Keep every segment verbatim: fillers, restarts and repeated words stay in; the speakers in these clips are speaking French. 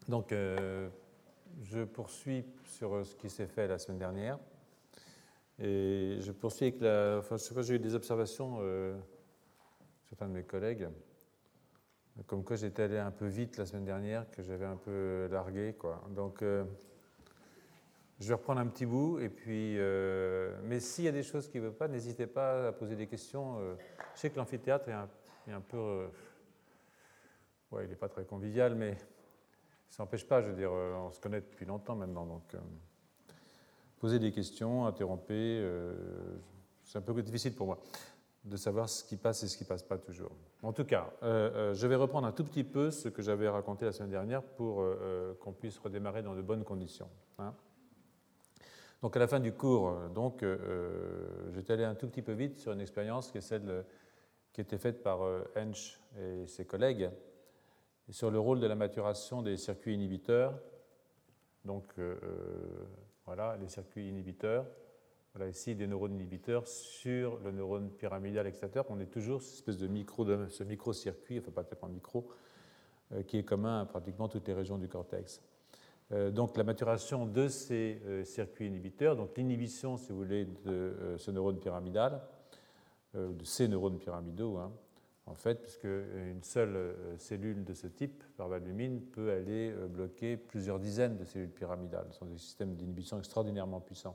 Donc, euh, je poursuis sur ce qui s'est fait la semaine dernière. Et je poursuis avec la. Enfin, je sais pas, j'ai eu des observations, euh, certains de mes collègues, comme quoi j'étais allé un peu vite la semaine dernière, que j'avais un peu largué, quoi. Donc, euh, je vais reprendre un petit bout. Et puis, euh, mais s'il y a des choses qui ne veulent pas, n'hésitez pas à poser des questions. Euh, je sais que l'amphithéâtre est un, est un peu. Euh, ouais, il n'est pas très convivial, mais. Ça n'empêche pas, je veux dire, on se connaît depuis longtemps maintenant, donc euh, poser des questions, interrompez, euh, c'est un peu difficile pour moi de savoir ce qui passe et ce qui ne passe pas toujours. En tout cas, euh, euh, je vais reprendre un tout petit peu ce que j'avais raconté la semaine dernière pour euh, qu'on puisse redémarrer dans de bonnes conditions. Hein. Donc à la fin du cours, donc, euh, j'étais allé un tout petit peu vite sur une expérience qui est celle qui était faite par euh, Hensch et ses collègues, et sur le rôle de la maturation des circuits inhibiteurs. Donc, euh, voilà, les circuits inhibiteurs. Voilà ici des neurones inhibiteurs sur le neurone pyramidal excitateur. On est toujours cette espèce de micro, de, ce micro-circuit, enfin pas tellement micro, euh, qui est commun à pratiquement toutes les régions du cortex. Euh, donc, la maturation de ces euh, circuits inhibiteurs, donc l'inhibition, si vous voulez, de euh, ce neurone pyramidal, euh, de ces neurones pyramidaux, hein, en fait, puisque une seule cellule de ce type, par valumine, peut aller bloquer plusieurs dizaines de cellules pyramidales. Ce sont des systèmes d'inhibition extraordinairement puissants.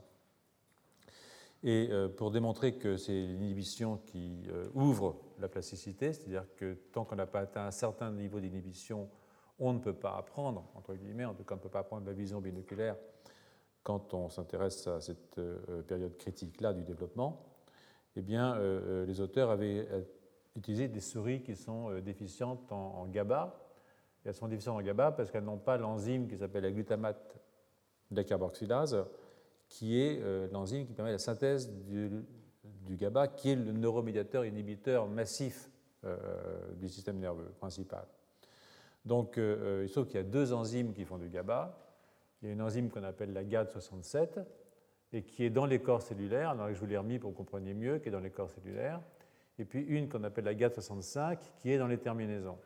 Et pour démontrer que c'est l'inhibition qui ouvre la plasticité, c'est-à-dire que tant qu'on n'a pas atteint un certain niveau d'inhibition, on ne peut pas apprendre, entre guillemets, en tout cas on ne peut pas apprendre la vision binoculaire quand on s'intéresse à cette période critique-là du développement, eh bien, les auteurs avaient utiliser des souris qui sont déficientes en, en GABA. Et elles sont déficientes en GABA parce qu'elles n'ont pas l'enzyme qui s'appelle la glutamate décarboxylase, qui est euh, l'enzyme qui permet la synthèse du, du GABA, qui est le neuromédiateur inhibiteur massif euh, du système nerveux principal. Donc, euh, il se trouve qu'il y a deux enzymes qui font du GABA. Il y a une enzyme qu'on appelle la G A D soixante-sept et qui est dans les corps cellulaires, alors je vous l'ai remis pour que vous compreniez mieux, qui est dans les corps cellulaires, et puis une qu'on appelle la G A D soixante-cinq qui est dans les terminaisons.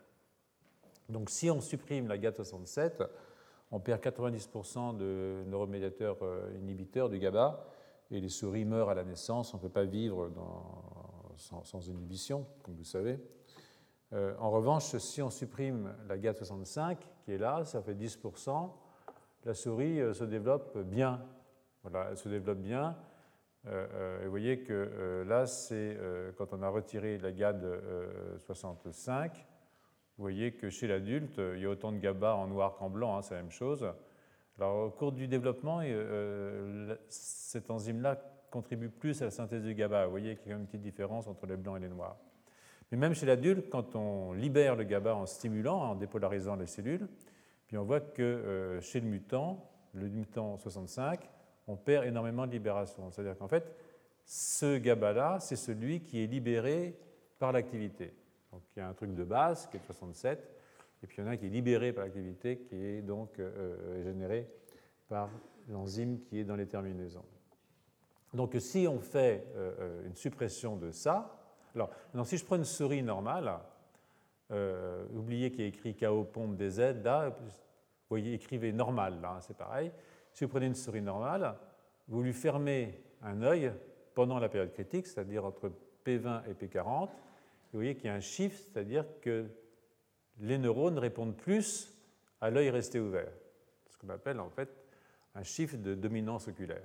Donc si on supprime la G A D soixante-sept, on perd quatre-vingt-dix pour cent de neuromédiateurs inhibiteurs du GABA, et les souris meurent à la naissance, on ne peut pas vivre dans, sans, sans inhibition, comme vous savez. Euh, en revanche, si on supprime la G A D soixante-cinq, qui est là, ça fait dix pour cent, la souris euh, se développe bien. Voilà, elle se développe bien. Euh, et vous voyez que euh, là, c'est euh, quand on a retiré la G A D soixante-cinq, vous voyez que chez l'adulte, il y a autant de GABA en noir qu'en blanc, hein, c'est la même chose. Alors, au cours du développement, euh, cette enzyme-là contribue plus à la synthèse du GABA. Vous voyez qu'il y a une petite différence entre les blancs et les noirs. Mais même chez l'adulte, quand on libère le GABA en stimulant, en dépolarisant les cellules, puis on voit que euh, chez le mutant, le mutant soixante-cinq, on perd énormément de libération. C'est-à-dire qu'en fait, ce GABA-là, c'est celui qui est libéré par l'activité. Donc il y a un truc de base qui est soixante-sept, et puis il y en a un qui est libéré par l'activité, qui est donc euh, généré par l'enzyme qui est dans les terminaisons. Donc si on fait euh, une suppression de ça, alors non, si je prends une souris normale, euh, oubliez qu'il y a écrit K O pompe D Z, là, vous voyez, écrivez normal, là, c'est pareil. Si vous prenez une souris normale, vous lui fermez un œil pendant la période critique, c'est-à-dire entre P vingt et P quarante, et vous voyez qu'il y a un shift, c'est-à-dire que les neurones répondent plus à l'œil resté ouvert, ce qu'on appelle en fait un shift de dominance oculaire.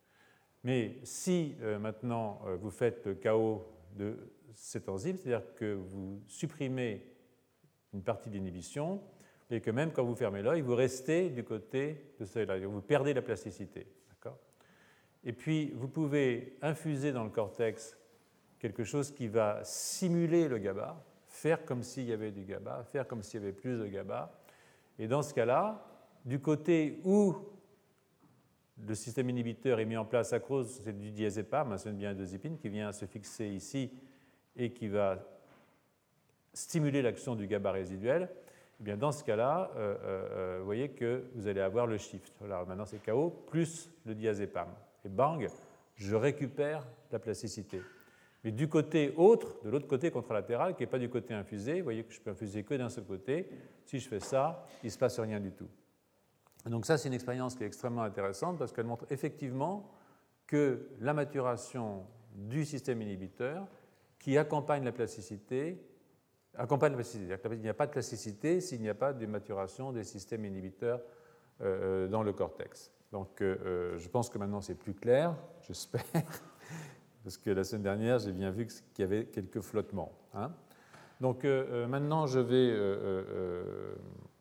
Mais si euh, maintenant euh, vous faites le K O de cette enzyme, c'est-à-dire que vous supprimez une partie d'inhibition, et que même quand vous fermez l'œil, vous restez du côté de celui-là, vous perdez la plasticité. D'accord ? Et puis, vous pouvez infuser dans le cortex quelque chose qui va simuler le GABA, faire comme s'il y avait du GABA, faire comme s'il y avait plus de GABA. Et dans ce cas-là, du côté où le système inhibiteur est mis en place à cause c'est du diazépam, c'est une benzodiazépine qui vient se fixer ici et qui va stimuler l'action du GABA résiduel, eh bien dans ce cas-là, euh, euh, vous voyez que vous allez avoir le shift. Voilà, maintenant c'est K O plus le diazépam. Et bang, je récupère la plasticité. Mais du côté autre, de l'autre côté contralatéral, qui n'est pas du côté infusé, vous voyez que je peux infuser que d'un seul côté. Si je fais ça, il ne se passe rien du tout. Donc ça, c'est une expérience qui est extrêmement intéressante parce qu'elle montre effectivement que la maturation du système inhibiteur qui accompagne la plasticité, accompagne la plasticité. Il n'y a pas de plasticité s'il n'y a pas de maturation des systèmes inhibiteurs euh, dans le cortex. Donc euh, je pense que maintenant c'est plus clair, j'espère, parce que la semaine dernière, j'ai bien vu qu'il y avait quelques flottements. Hein. Donc euh, maintenant, je vais euh, euh,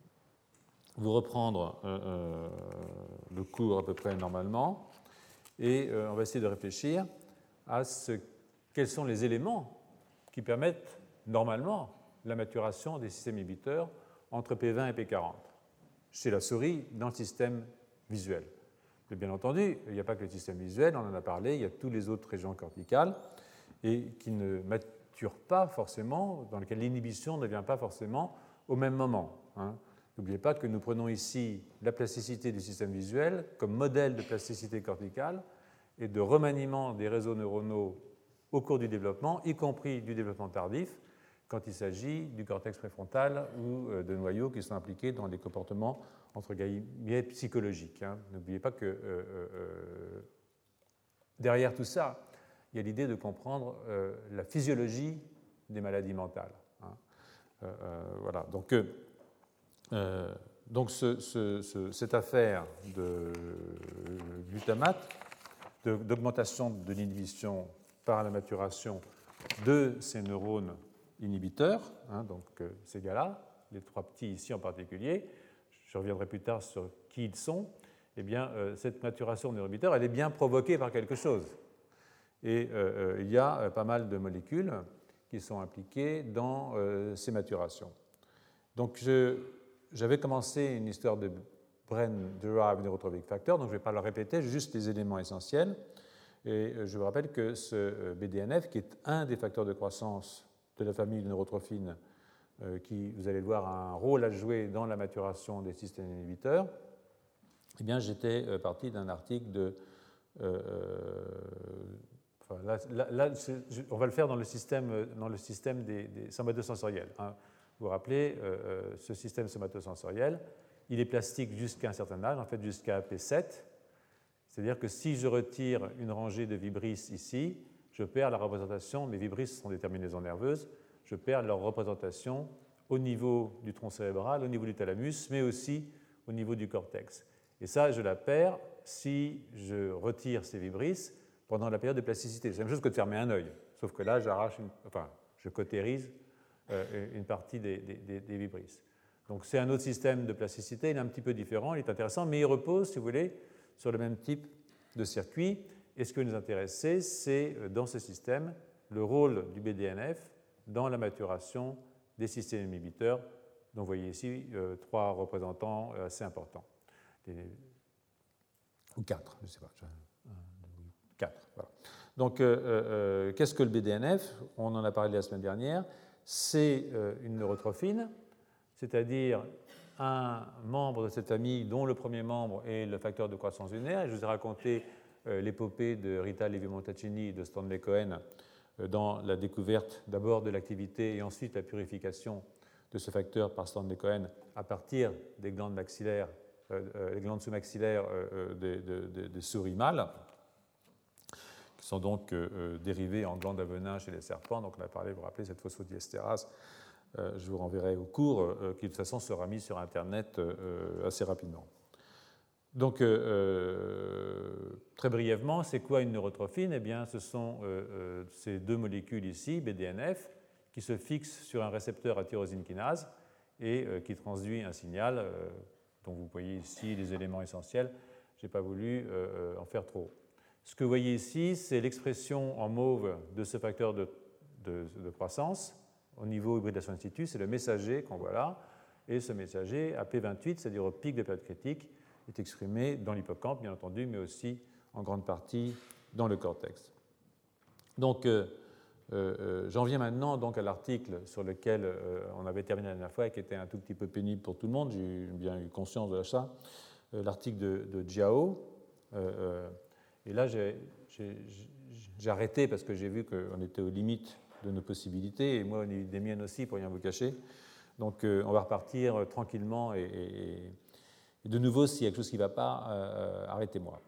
vous reprendre euh, euh, le cours à peu près normalement, et euh, on va essayer de réfléchir à ce, quels sont les éléments qui permettent normalement la maturation des systèmes inhibiteurs entre P vingt et P quarante chez la souris dans le système visuel. Mais bien entendu, il n'y a pas que le système visuel, on en a parlé, il y a toutes les autres régions corticales et qui ne maturent pas forcément, dans lesquelles l'inhibition ne vient pas forcément au même moment. Hein. N'oubliez pas que nous prenons ici la plasticité du système visuel comme modèle de plasticité corticale et de remaniement des réseaux neuronaux au cours du développement, y compris du développement tardif, quand il s'agit du cortex préfrontal ou de noyaux qui sont impliqués dans les comportements entre guillemets psychologiques. Hein. N'oubliez pas que euh, euh, derrière tout ça, il y a l'idée de comprendre euh, la physiologie des maladies mentales. Hein. Euh, euh, voilà. Donc, euh, donc ce, ce, ce, cette affaire de glutamate, de, d'augmentation de l'inhibition par la maturation de ces neurones inhibiteurs, hein, donc euh, ces gars-là, les trois petits ici en particulier, je reviendrai plus tard sur qui ils sont, eh bien, euh, cette maturation de neuroinhibiteurs, elle est bien provoquée par quelque chose. Et euh, euh, il y a euh, pas mal de molécules qui sont impliquées dans euh, ces maturations. Donc, je, j'avais commencé une histoire de Brain-Derived Neurotrophic Factor, donc je ne vais pas le répéter, juste les éléments essentiels. Et je vous rappelle que ce B D N F, qui est un des facteurs de croissance de la famille de neurotrophines, euh, qui, vous allez le voir, a un rôle à jouer dans la maturation des systèmes inhibiteurs, eh bien, j'étais euh, parti d'un article de... Euh, enfin, là, là, là je, on va le faire dans le système, dans le système des, des somatosensoriels. Hein. Vous vous rappelez, euh, ce système somatosensoriel, il est plastique jusqu'à un certain âge, en fait jusqu'à P sept. C'est-à-dire que si je retire une rangée de vibrisses ici, je perds la représentation, mes vibrisses sont des terminaisons nerveuses, je perds leur représentation au niveau du tronc cérébral, au niveau du thalamus, mais aussi au niveau du cortex. Et ça, je la perds si je retire ces vibrisses pendant la période de plasticité. C'est la même chose que de fermer un œil, sauf que là, j'arrache, une, enfin, je cautérise euh, une partie des, des, des vibrisses. Donc c'est un autre système de plasticité, il est un petit peu différent, il est intéressant, mais il repose, si vous voulez, sur le même type de circuit. Et ce qui nous intéresse, c'est, dans ce système, le rôle du B D N F dans la maturation des systèmes inhibiteurs. Donc vous voyez ici euh, trois représentants assez importants. Des... Ou quatre, je ne sais pas. Un, deux, quatre, voilà. Donc euh, euh, qu'est-ce que le B D N F? On en a parlé la semaine dernière. C'est euh, une neurotrophine, c'est-à-dire un membre de cette famille dont le premier membre est le facteur de croissance lunaire. Je vous ai raconté euh, l'épopée de Rita Levi-Montalcini et de Stanley Cohen euh, dans la découverte d'abord de l'activité et ensuite la purification de ce facteur par Stanley Cohen à partir des glandes maxillaires, euh, euh, les glandes sous-maxillaires euh, des de, de, de souris mâles, qui sont donc euh, dérivées en glandes à venin chez les serpents. Donc on a parlé, vous vous rappelez, cette phosphodiestérase. Euh, je vous renverrai au cours, euh, qui de toute façon sera mis sur Internet euh, assez rapidement. Donc, euh, très brièvement, c'est quoi une neurotrophine? Eh bien, ce sont euh, euh, ces deux molécules ici, B D N F, qui se fixent sur un récepteur à tyrosine kinase et euh, qui transduit un signal, euh, dont vous voyez ici les éléments essentiels. Je n'ai pas voulu euh, en faire trop. Ce que vous voyez ici, c'est l'expression en mauve de ce facteur de, de, de croissance. Au niveau hybridation in situ, c'est le messager qu'on voit là, et ce messager, à P vingt-huit, c'est-à-dire au pic de période critique, est exprimé dans l'hippocampe, bien entendu, mais aussi en grande partie dans le cortex. Donc, euh, euh, j'en viens maintenant donc, à l'article sur lequel euh, on avait terminé la dernière fois et qui était un tout petit peu pénible pour tout le monde, j'ai bien eu conscience de ça, euh, l'article de, de Jiao. Euh, euh, et là, j'ai, j'ai, j'ai arrêté parce que j'ai vu qu'on était aux limites de nos possibilités, et moi, des miennes aussi, pour rien vous cacher. Donc, euh, on va repartir euh, tranquillement et, et, Et de nouveau, s'il y a quelque chose qui ne va pas, euh, arrêtez-moi.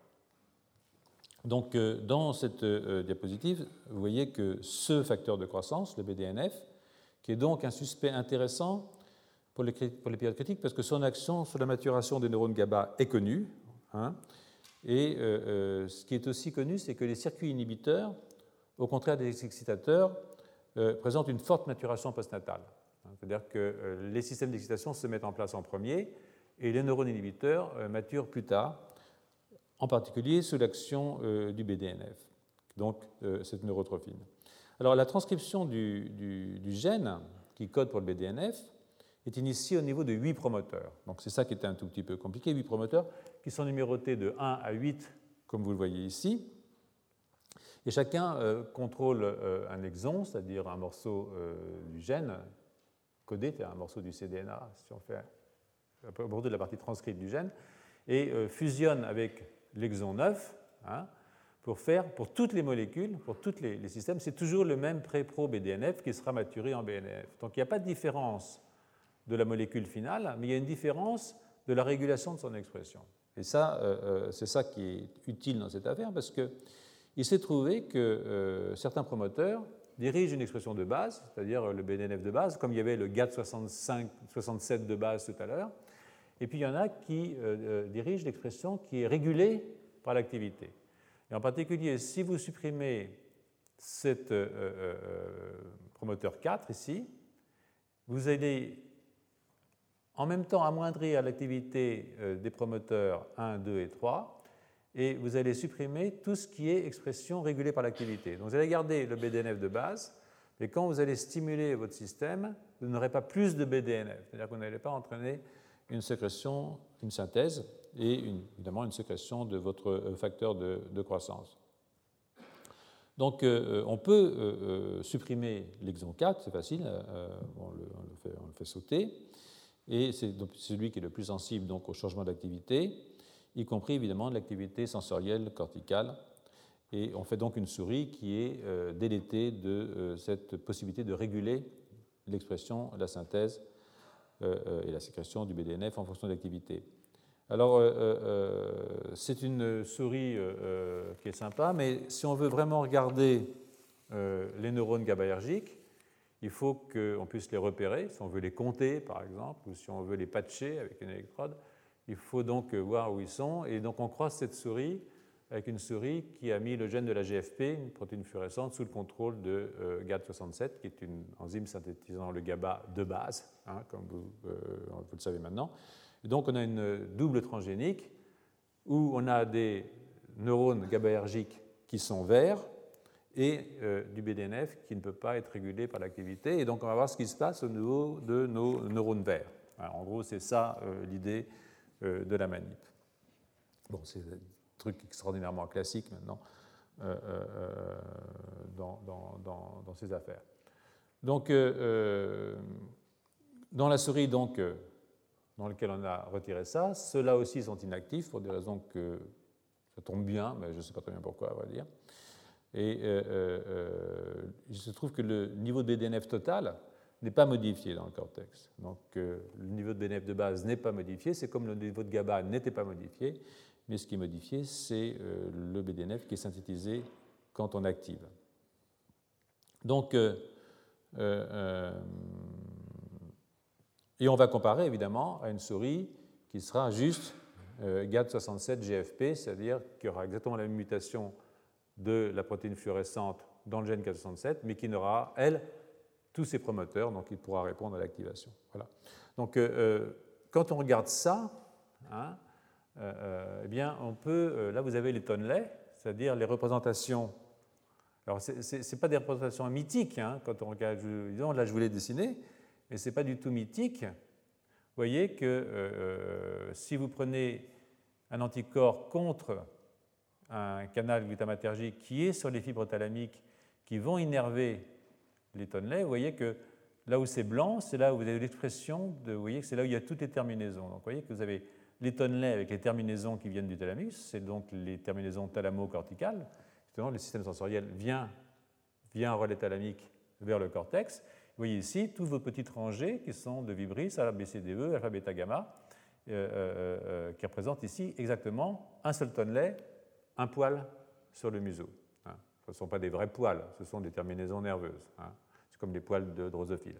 Donc, euh, dans cette euh, diapositive, vous voyez que ce facteur de croissance, le B D N F, qui est donc un suspect intéressant pour les, pour les périodes critiques, parce que son action sur la maturation des neurones GABA est connue. Hein, et euh, euh, ce qui est aussi connu, c'est que les circuits inhibiteurs, au contraire des excitateurs, euh, présentent une forte maturation postnatale. C'est-à-dire que euh, les systèmes d'excitation se mettent en place en premier et les neurones inhibiteurs euh, maturent plus tard, en particulier sous l'action euh, du B D N F, donc euh, cette neurotrophine. Alors la transcription du, du, du gène qui code pour le B D N F est initiée au niveau de huit promoteurs. Donc c'est ça qui était un tout petit peu compliqué, huit promoteurs qui sont numérotés de un à huit, comme vous le voyez ici. Et chacun euh, contrôle euh, un exon, c'est-à-dire un morceau euh, du gène codé, c'est-à-dire un morceau du C D N A, si on fait aborder la partie transcrite du gène, et euh, fusionne avec l'exon neuf, hein, pour faire, pour toutes les molécules, pour tous les, les systèmes, c'est toujours le même pré-pro-B D N F qui sera maturé en B N F. Donc il n'y a pas de différence de la molécule finale, mais il y a une différence de la régulation de son expression. Et ça, euh, c'est ça qui est utile dans cette affaire, parce qu'il s'est trouvé que euh, certains promoteurs dirigent une expression de base, c'est-à-dire le B D N F de base, comme il y avait le G A T soixante-cinq, soixante-sept de base tout à l'heure, et puis il y en a qui euh, dirigent l'expression qui est régulée par l'activité. Et en particulier, si vous supprimez cet euh, euh, promoteur quatre ici, vous allez en même temps amoindrir l'activité euh, des promoteurs un, deux et trois, et vous allez supprimer tout ce qui est expression régulée par l'activité. Donc vous allez garder le B D N F de base, mais quand vous allez stimuler votre système, vous n'aurez pas plus de B D N F, c'est-à-dire que vous n'allez pas entraîner une sécrétion, une synthèse, et une, évidemment une sécrétion de votre facteur de, de croissance. Donc euh, on peut euh, supprimer l'exon quatre, c'est facile, euh, on, le, on, le fait, on le fait sauter, et c'est celui qui est le plus sensible donc, au changement d'activité, y compris évidemment l'activité sensorielle corticale, et on fait donc une souris qui est euh, délétée de euh, cette possibilité de réguler l'expression, la synthèse euh, et la sécrétion du B D N F en fonction de l'activité. Alors, euh, euh, c'est une souris euh, qui est sympa, mais si on veut vraiment regarder euh, les neurones GABAergiques, il faut qu'on puisse les repérer, si on veut les compter par exemple, ou si on veut les patcher avec une électrode, il faut donc voir où ils sont, et donc on croise cette souris avec une souris qui a mis le gène de la G F P, une protéine fluorescente, sous le contrôle de euh, G A T soixante-sept, qui est une enzyme synthétisant le GABA de base, hein, comme vous, euh, vous le savez maintenant. Et donc on a une double transgénique où on a des neurones GABAergiques qui sont verts et euh, du B D N F qui ne peut pas être régulé par l'activité. Et donc on va voir ce qui se passe au niveau de nos neurones verts. Alors, en gros, c'est ça euh, l'idée euh, de la manip. Bon, c'est un truc extraordinairement classique maintenant euh, euh, dans, dans, dans, dans ces affaires. Donc, euh, euh, dans la souris, donc, euh, dans laquelle on a retiré ça, ceux-là aussi sont inactifs pour des raisons que ça tombe bien, mais je ne sais pas très bien pourquoi, à vrai dire. Et euh, euh, il se trouve que le niveau de B D N F total n'est pas modifié dans le cortex. Donc euh, le niveau de B D N F de base n'est pas modifié, c'est comme le niveau de GABA n'était pas modifié, mais ce qui est modifié, c'est euh, le B D N F qui est synthétisé quand on active. Donc, euh, euh, et on va comparer évidemment à une souris qui sera juste euh, G A T soixante-sept G F P, c'est-à-dire qu'il y aura exactement la même mutation de la protéine fluorescente dans le gène G A T soixante-sept, mais qui n'aura, elle, tous ses promoteurs, donc il pourra répondre à l'activation. Voilà. Donc, euh, quand on regarde ça, hein, euh, eh bien, on peut, euh, là, vous avez les Tonley, c'est-à-dire les représentations. Alors, ce n'est pas des représentations mythiques, hein, quand on regarde, je, là, je voulais dessiner, mais ce n'est pas du tout mythique. Vous voyez que euh, si vous prenez un anticorps contre un canal glutamatergique qui est sur les fibres thalamiques qui vont innerver les Tonley, vous voyez que là où c'est blanc, c'est là où vous avez l'expression, de, vous voyez que c'est là où il y a toutes les terminaisons. Donc vous voyez que vous avez les Tonley avec les terminaisons qui viennent du thalamus, c'est donc les terminaisons thalamo-corticales. Justement, le système sensoriel vient via un relais thalamique vers le cortex. Vous voyez ici toutes vos petites rangées qui sont de vibrisses, alpha B C D E, alpha bêta gamma, euh, euh, qui représente ici exactement un seul tonnelet, un poil sur le museau. Hein. Ce ne sont pas des vrais poils, ce sont des terminaisons nerveuses. Hein. C'est comme les poils de drosophile.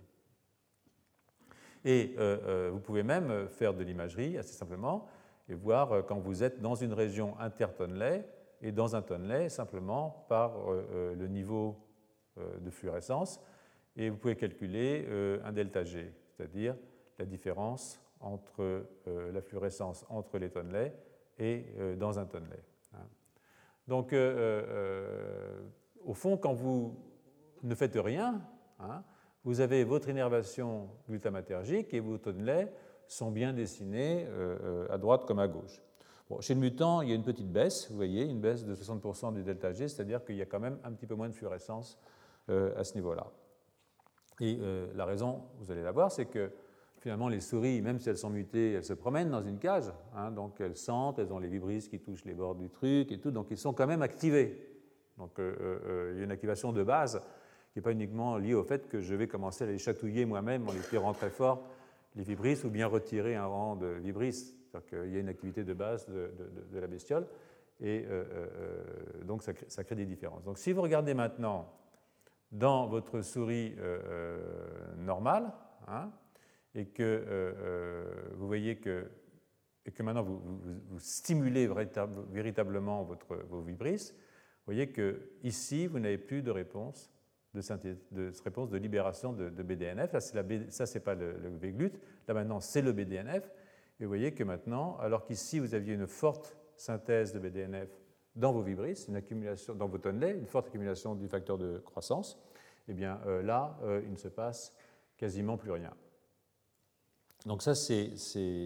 Et euh, euh, vous pouvez même faire de l'imagerie assez simplement et voir euh, quand vous êtes dans une région intertonnelet et dans un tonnelet simplement par euh, le niveau euh, de fluorescence. Et vous pouvez calculer euh, un delta G, c'est-à-dire la différence entre euh, la fluorescence entre les tonnelets et euh, dans un tonnelet. Hein. Donc, euh, euh, au fond, quand vous ne faites rien, hein, vous avez votre innervation glutamatergique et vos tonnelets sont bien dessinés euh, à droite comme à gauche. Bon, chez le mutant, il y a une petite baisse, vous voyez, une baisse de soixante pour cent du delta G, c'est-à-dire qu'il y a quand même un petit peu moins de fluorescence euh, à ce niveau-là. Et euh, la raison, vous allez la voir, c'est que finalement les souris, même si elles sont mutées, elles se promènent dans une cage, hein, donc elles sentent, elles ont les vibrisses qui touchent les bords du truc et tout, donc ils sont quand même activés. Donc euh, euh, il y a une activation de base qui n'est pas uniquement liée au fait que je vais commencer à les chatouiller moi-même en les tirant très fort, les vibrisses, ou bien retirer un rang de vibrisses. C'est-à-dire qu'il y a une activité de base de, de, de la bestiole, et euh, euh, donc ça crée, ça crée des différences. Donc si vous regardez maintenant dans votre souris euh, normale, hein, et que euh, euh, vous voyez que, et que maintenant vous, vous, vous stimulez véritablement votre, vos vibrisses, vous voyez qu'ici, vous n'avez plus de réponse de, synthèse, de réponse de libération de, de B D N F. Là, la, ça, ce n'est pas le, le V-glut. Là, maintenant, c'est le B D N F. Et vous voyez que maintenant, alors qu'ici, vous aviez une forte synthèse de B D N F dans vos vibrisses, une accumulation, dans vos tonnelets, une forte accumulation du facteur de croissance, eh bien euh, là, euh, il ne se passe quasiment plus rien. Donc ça, c'est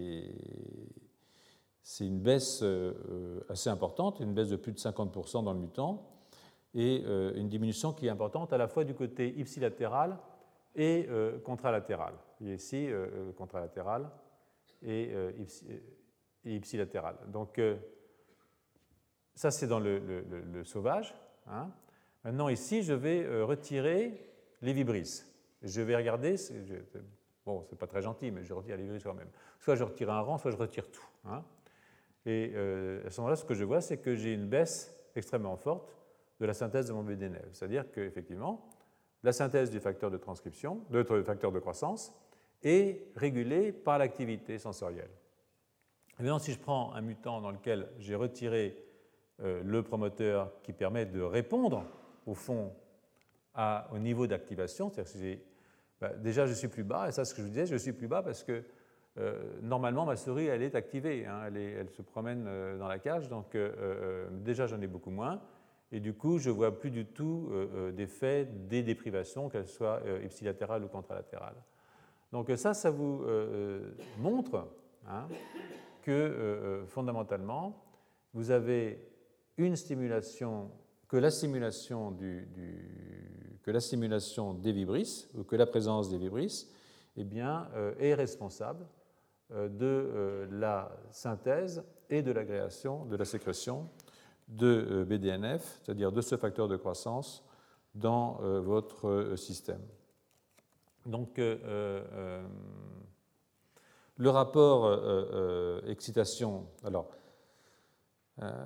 une baisse euh, assez importante, une baisse de plus de cinquante pour cent dans le mutant, et euh, une diminution qui est importante à la fois du côté ipsilatéral et euh, contralatéral. Vous voyez ici, euh, contralatéral et, euh, ipsi, et ipsilatéral. Donc euh, ça, c'est dans le, le, le, le sauvage. Hein. Maintenant, ici, je vais euh, retirer les vibrisses. Je vais regarder... Je, Bon, ce n'est pas très gentil, mais je retire les vibrisses quand même. Soit je retire un rang, soit je retire tout. Hein. Et euh, à ce moment-là, ce que je vois, c'est que j'ai une baisse extrêmement forte de la synthèse de mon B D N F. C'est-à-dire qu'effectivement, la synthèse du facteur de transcription, de facteur de croissance, est régulée par l'activité sensorielle. Et maintenant, si je prends un mutant dans lequel j'ai retiré euh, le promoteur qui permet de répondre, au fond, à, au niveau d'activation, c'est-à-dire que j'ai Ben, déjà, je suis plus bas, et ça, c'est ce que je vous disais, je suis plus bas parce que euh, normalement, ma souris, elle est activée, hein, elle, est, elle se promène euh, dans la cage, donc euh, euh, déjà, j'en ai beaucoup moins, et du coup, je ne vois plus du tout euh, d'effet des déprivations, qu'elles soient euh, ipsilatérales ou contralatérales. Donc ça, ça vous euh, montre hein, que euh, fondamentalement, vous avez une stimulation que la stimulation, du, du, que la stimulation des vibrisses, ou que la présence des vibrisses, eh bien, euh, est responsable euh, de euh, la synthèse et de l'agrégation, de la sécrétion de euh, B D N F, c'est-à-dire de ce facteur de croissance dans euh, votre euh, système. Donc, euh, euh, le rapport euh, euh, excitation, alors, euh,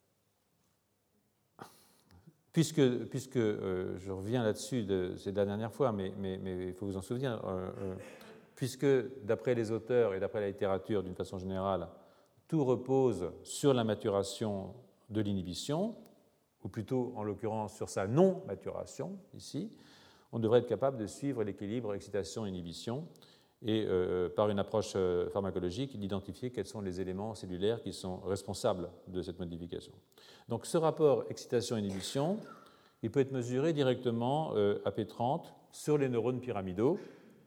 Puisque, puisque euh, je reviens là-dessus, c'est la dernière fois, mais, mais, mais il faut vous en souvenir, euh, euh, puisque d'après les auteurs et d'après la littérature d'une façon générale, tout repose sur la maturation de l'inhibition, ou plutôt en l'occurrence sur sa non-maturation, ici, on devrait être capable de suivre l'équilibre excitation-inhibition et euh, par une approche euh, pharmacologique d'identifier quels sont les éléments cellulaires qui sont responsables de cette modification. Donc ce rapport excitation-inhibition, il peut être mesuré directement euh, à P trente sur les neurones pyramidaux,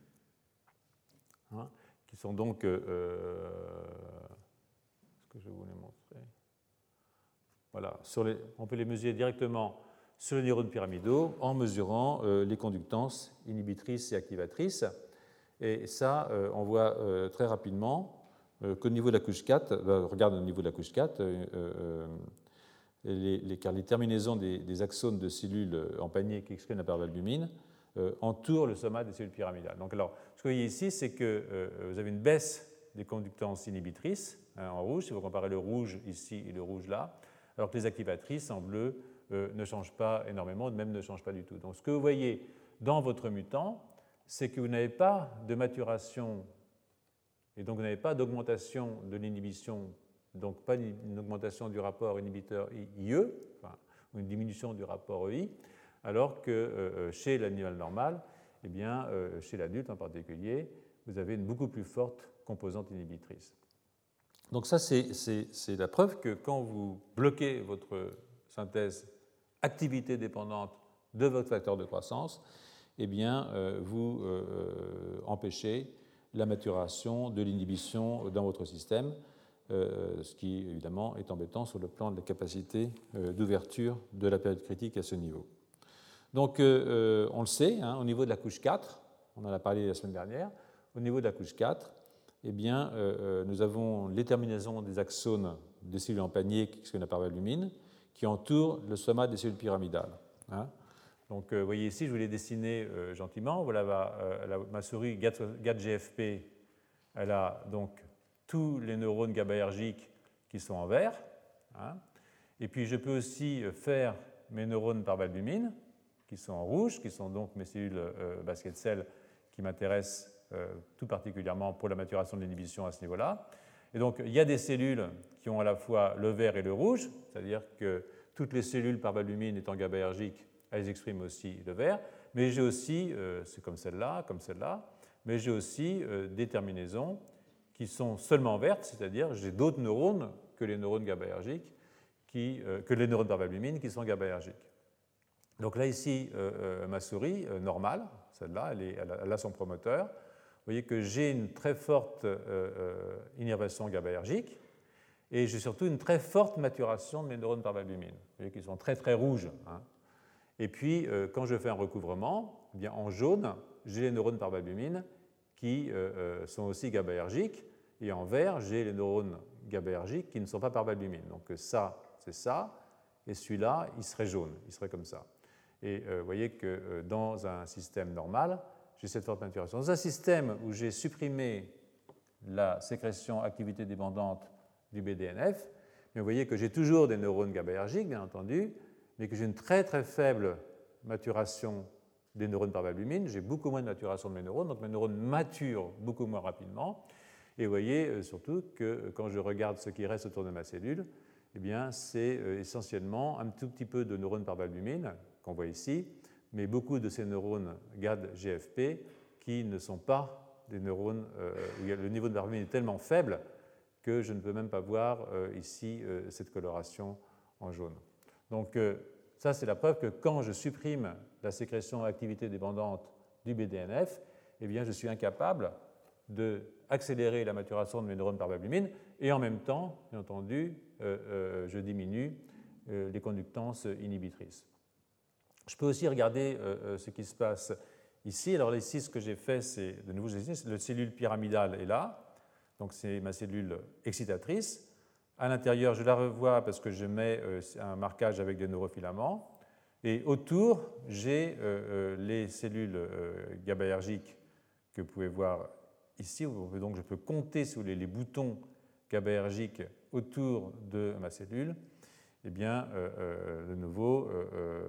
hein, qui sont donc... Euh, est-ce que je vais vous les montrer? Voilà, sur les, on peut les mesurer directement sur les neurones pyramidaux en mesurant euh, les conductances inhibitrices et activatrices. Et ça, euh, on voit euh, très rapidement euh, qu'au niveau de la couche quatre, euh, regarde au niveau de la couche quatre, euh, euh, les, les, car les terminaisons des, des axones de cellules en panier qui expriment la parvalbumine euh, entourent le somat des cellules pyramidales. Donc, alors, ce que vous voyez ici, c'est que euh, vous avez une baisse des conductances inhibitrices, hein, en rouge, si vous comparez le rouge ici et le rouge là, alors que les activatrices en bleu euh, ne changent pas énormément, même ne changent pas du tout. Donc ce que vous voyez dans votre mutant, c'est que vous n'avez pas de maturation, et donc vous n'avez pas d'augmentation de l'inhibition, donc pas une augmentation du rapport inhibiteur-I E, enfin, ou une diminution du rapport E I, alors que euh, chez l'animal normal, eh bien, euh, chez l'adulte en particulier, vous avez une beaucoup plus forte composante inhibitrice. Donc ça, c'est la preuve que quand vous bloquez votre synthèse activité dépendante de votre facteur de croissance, eh bien, euh, vous euh, empêchez la maturation de l'inhibition dans votre système, euh, ce qui, évidemment, est embêtant sur le plan de la capacité euh, d'ouverture de la période critique à ce niveau. Donc, euh, on le sait, hein, au niveau de la couche quatre, on en a parlé la semaine dernière, au niveau de la couche quatre, eh bien, euh, nous avons les terminaisons des axones des cellules en panier, ce qu'on appelle parvalbumine, qui entourent le soma des cellules pyramidales. Hein. Donc, euh, vous voyez ici, je vous l'ai dessiné euh, gentiment. Voilà, euh, la, ma souris G A T G F P, elle a donc tous les neurones GABAergiques qui sont en vert. Hein. Et puis, je peux aussi faire mes neurones parvalbumine, qui sont en rouge, qui sont donc mes cellules euh, basket cells qui m'intéressent euh, tout particulièrement pour la maturation de l'inhibition à ce niveau-là. Et donc, il y a des cellules qui ont à la fois le vert et le rouge, c'est-à-dire que toutes les cellules parvalbumine étant GABAergiques, elles expriment aussi le vert, mais j'ai aussi, euh, c'est comme celle-là, comme celle-là, mais j'ai aussi euh, des terminaisons qui sont seulement vertes, c'est-à-dire j'ai d'autres neurones que les neurones GABAergiques, qui, euh, que les neurones parvalbumine qui sont GABAergiques. Donc là, ici, euh, euh, ma souris euh, normale, celle-là, elle, elle, elle a son promoteur. Vous voyez que j'ai une très forte euh, euh, innervation GABAergique et j'ai surtout une très forte maturation de mes neurones parvalbumine. Vous voyez qu'ils sont très très rouges. Hein. Et puis, euh, quand je fais un recouvrement, eh bien, en jaune, j'ai les neurones parvalbumine qui euh, euh, sont aussi GABAergiques, et en vert, j'ai les neurones GABAergiques qui ne sont pas parvalbumine. Donc ça, c'est ça, et celui-là, il serait jaune, il serait comme ça. Et euh, vous voyez que euh, dans un système normal, j'ai cette forte maturation. Dans un système où j'ai supprimé la sécrétion activité dépendante du B D N F, mais vous voyez que j'ai toujours des neurones GABAergiques, bien entendu, mais que j'ai une très très faible maturation des neurones parvalbumine, j'ai beaucoup moins de maturation de mes neurones, donc mes neurones maturent beaucoup moins rapidement. Et vous voyez euh, surtout que quand je regarde ce qui reste autour de ma cellule, eh bien, c'est euh, essentiellement un tout petit peu de neurones parvalbumine qu'on voit ici, mais beaucoup de ces neurones G A D G F P qui ne sont pas des neurones euh, où le niveau de parvalbumine est tellement faible que je ne peux même pas voir euh, ici euh, cette coloration en jaune. Donc euh, ça, c'est la preuve que quand je supprime la sécrétion activité dépendante du B D N F, eh bien, je suis incapable d'accélérer la maturation de mes neurones parvalbumine et en même temps, bien entendu, euh, euh, je diminue euh, les conductances inhibitrices. Je peux aussi regarder euh, ce qui se passe ici. Alors ici, ce que j'ai fait, c'est, de nouveau, la cellule pyramidale est là, donc c'est ma cellule excitatrice. À l'intérieur, je la revois parce que je mets euh, un marquage avec des neurofilaments. Et autour, j'ai euh, euh, les cellules euh, GABAergiques que vous pouvez voir ici. Donc je peux compter sur les, les boutons GABAergiques autour de ma cellule. Eh bien, euh, euh, de nouveau, euh, euh,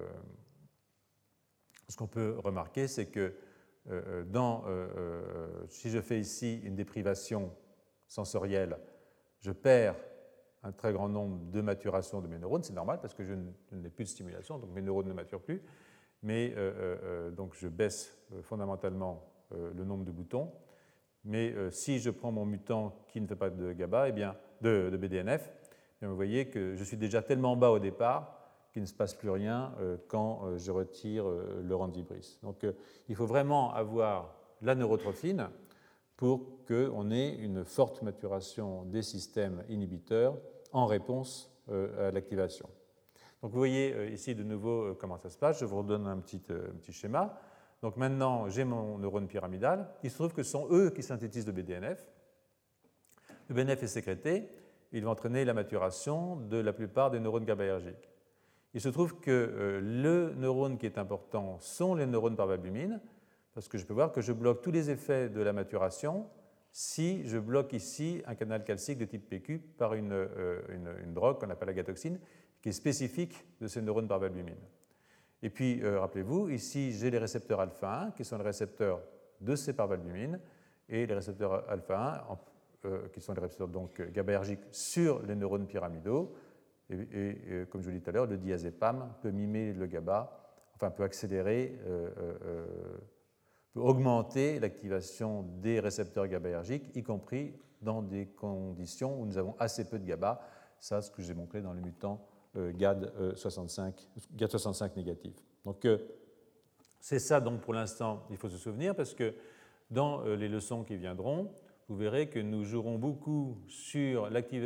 ce qu'on peut remarquer, c'est que euh, dans, euh, euh, si je fais ici une déprivation sensorielle, je perds un très grand nombre de maturations de mes neurones. C'est normal parce que je n'ai plus de stimulation, donc mes neurones ne maturent plus. Mais euh, euh, donc je baisse euh, fondamentalement euh, le nombre de boutons. Mais euh, si je prends mon mutant qui ne fait pas de GABA, eh bien, de, de B D N F, eh bien, vous voyez que je suis déjà tellement bas au départ qu'il ne se passe plus rien euh, quand euh, je retire euh, le rantivibris. Donc euh, il faut vraiment avoir la neurotrophine pour qu'on ait une forte maturation des systèmes inhibiteurs en réponse euh, à l'activation. Donc vous voyez euh, ici de nouveau euh, comment ça se passe. Je vous redonne un petit, euh, un petit schéma. Donc maintenant, j'ai mon neurone pyramidal. Il se trouve que ce sont eux qui synthétisent le B D N F. Le B D N F est sécrété. Il va entraîner la maturation de la plupart des neurones GABAergiques. Il se trouve que euh, le neurone qui est important sont les neurones parvalbumine, parce que je peux voir que je bloque tous les effets de la maturation si je bloque ici un canal calcique de type P Q par une, euh, une, une drogue qu'on appelle la gatoxine, qui est spécifique de ces neurones par valbumine. Et puis, euh, rappelez-vous, ici, j'ai les récepteurs alpha un, qui sont les récepteurs de ces parvalbumines, et les récepteurs alpha un, en, euh, qui sont les récepteurs donc GABAergiques sur les neurones pyramidaux. Et, et, et comme je vous l'ai dit tout à l'heure, le diazépam peut mimer le GABA, enfin peut accélérer, euh, euh, peut augmenter l'activation des récepteurs GABAergiques, y compris dans des conditions où nous avons assez peu de GABA. Ça, ce que j'ai montré dans le mutant euh, G A D soixante-cinq, G A D soixante-cinq négatif. Donc, euh, c'est ça, donc, pour l'instant, il faut se souvenir, parce que dans euh, les leçons qui viendront, vous verrez que nous jouerons beaucoup sur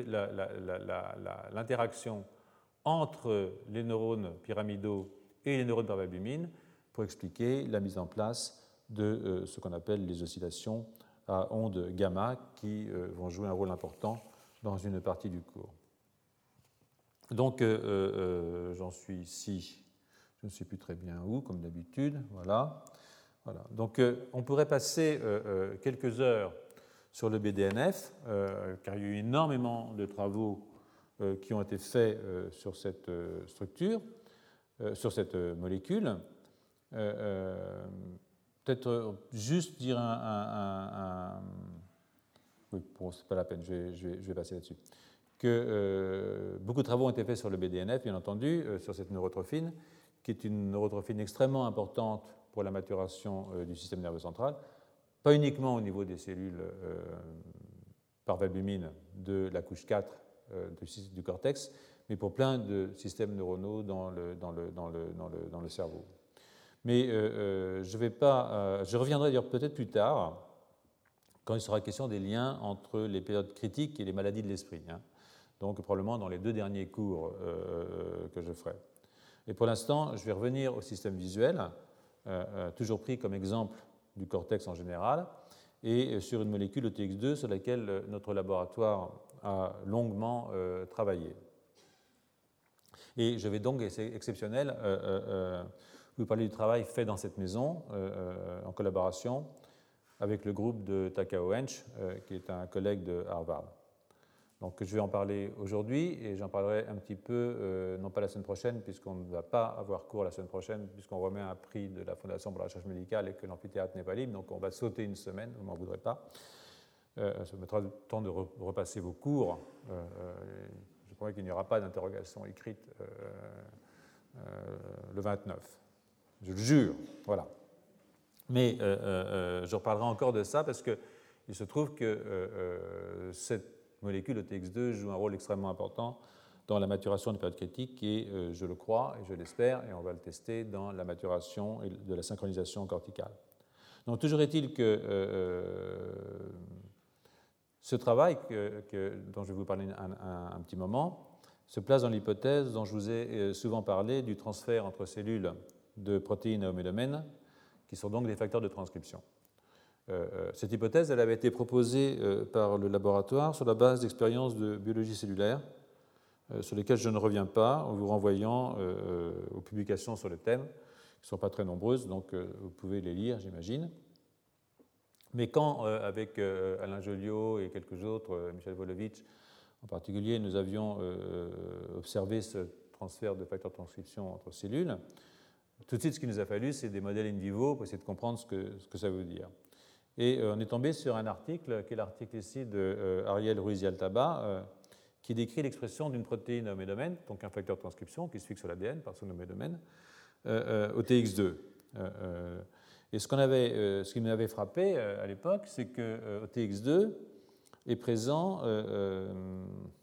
l'interaction entre les neurones pyramidaux et les neurones par valbumine pour expliquer la mise en place de euh, ce qu'on appelle les oscillations à ondes gamma qui euh, vont jouer un rôle important dans une partie du cours. Donc, euh, euh, j'en suis ici, je ne sais plus très bien où, comme d'habitude, voilà. voilà. Donc, euh, on pourrait passer euh, euh, quelques heures sur le B D N F, euh, car il y a eu énormément de travaux euh, qui ont été faits euh, sur cette euh, structure, euh, sur cette euh, molécule. Euh, euh, Peut-être juste dire un... un, un, un... Oui, bon, c'est pas la peine, je vais, je vais, je vais passer là-dessus. Que euh, beaucoup de travaux ont été faits sur le B D N F, bien entendu, euh, sur cette neurotrophine, qui est une neurotrophine extrêmement importante pour la maturation euh, du système nerveux central, pas uniquement au niveau des cellules euh, par valbumine de la couche quatre euh, du, du cortex, mais pour plein de systèmes neuronaux dans le, dans le, dans le, dans le, dans le cerveau. Mais euh, je vais pas, euh, je reviendrai d'ailleurs peut-être plus tard, quand il sera question des liens entre les périodes critiques et les maladies de l'esprit. Hein. Donc probablement dans les deux derniers cours euh, que je ferai. Et pour l'instant, je vais revenir au système visuel, euh, euh, toujours pris comme exemple du cortex en général, et sur une molécule O T X deux sur laquelle notre laboratoire a longuement euh, travaillé. Et je vais donc, et c'est exceptionnel, euh, euh, vous parler du travail fait dans cette maison, euh, en collaboration avec le groupe de Takao Hench, euh, qui est un collègue de Harvard. Donc je vais en parler aujourd'hui, et j'en parlerai un petit peu, euh, non pas la semaine prochaine, puisqu'on ne va pas avoir cours la semaine prochaine, puisqu'on remet un prix de la Fondation pour la recherche médicale et que l'amphithéâtre n'est pas libre, donc on va sauter une semaine, vous ne m'en voudrez pas. Euh, ça me mettra le temps de re repasser vos cours. Euh, je promets qu'il n'y aura pas d'interrogation écrite euh, euh, le vingt-neuf. Je le jure, voilà. Mais euh, euh, je reparlerai encore de ça parce qu'il se trouve que euh, euh, cette molécule O T X deux joue un rôle extrêmement important dans la maturation des périodes critiques et, euh, je le crois et je l'espère, et on va le tester, dans la maturation et de la synchronisation corticale. Donc toujours est-il que euh, ce travail que, que, dont je vais vous parler un, un, un petit moment se place dans l'hypothèse dont je vous ai souvent parlé du transfert entre cellules de protéines à homédomènes, qui sont donc des facteurs de transcription. Euh, cette hypothèse, elle avait été proposée euh, par le laboratoire sur la base d'expériences de biologie cellulaire, euh, sur lesquelles je ne reviens pas, en vous renvoyant euh, aux publications sur le thème, qui ne sont pas très nombreuses, donc euh, vous pouvez les lire, j'imagine. Mais quand, euh, avec euh, Alain Joliot et quelques autres, euh, Michel Volovitch en particulier, nous avions euh, observé ce transfert de facteurs de transcription entre cellules, tout de suite, ce qu'il nous a fallu, c'est des modèles in vivo pour essayer de comprendre ce que, ce que ça veut dire. Et euh, on est tombé sur un article, qui est l'article ici de euh, Ariel Ruiz-Yaltaba, euh, qui décrit l'expression d'une protéine homédomène, donc un facteur de transcription qui se fixe sur l'A D N par son homédomène, euh, euh, O T X deux. Euh, euh, et ce, qu'on avait, euh, ce qui m'avait frappé euh, à l'époque, c'est que euh, O T X deux est présent euh, euh,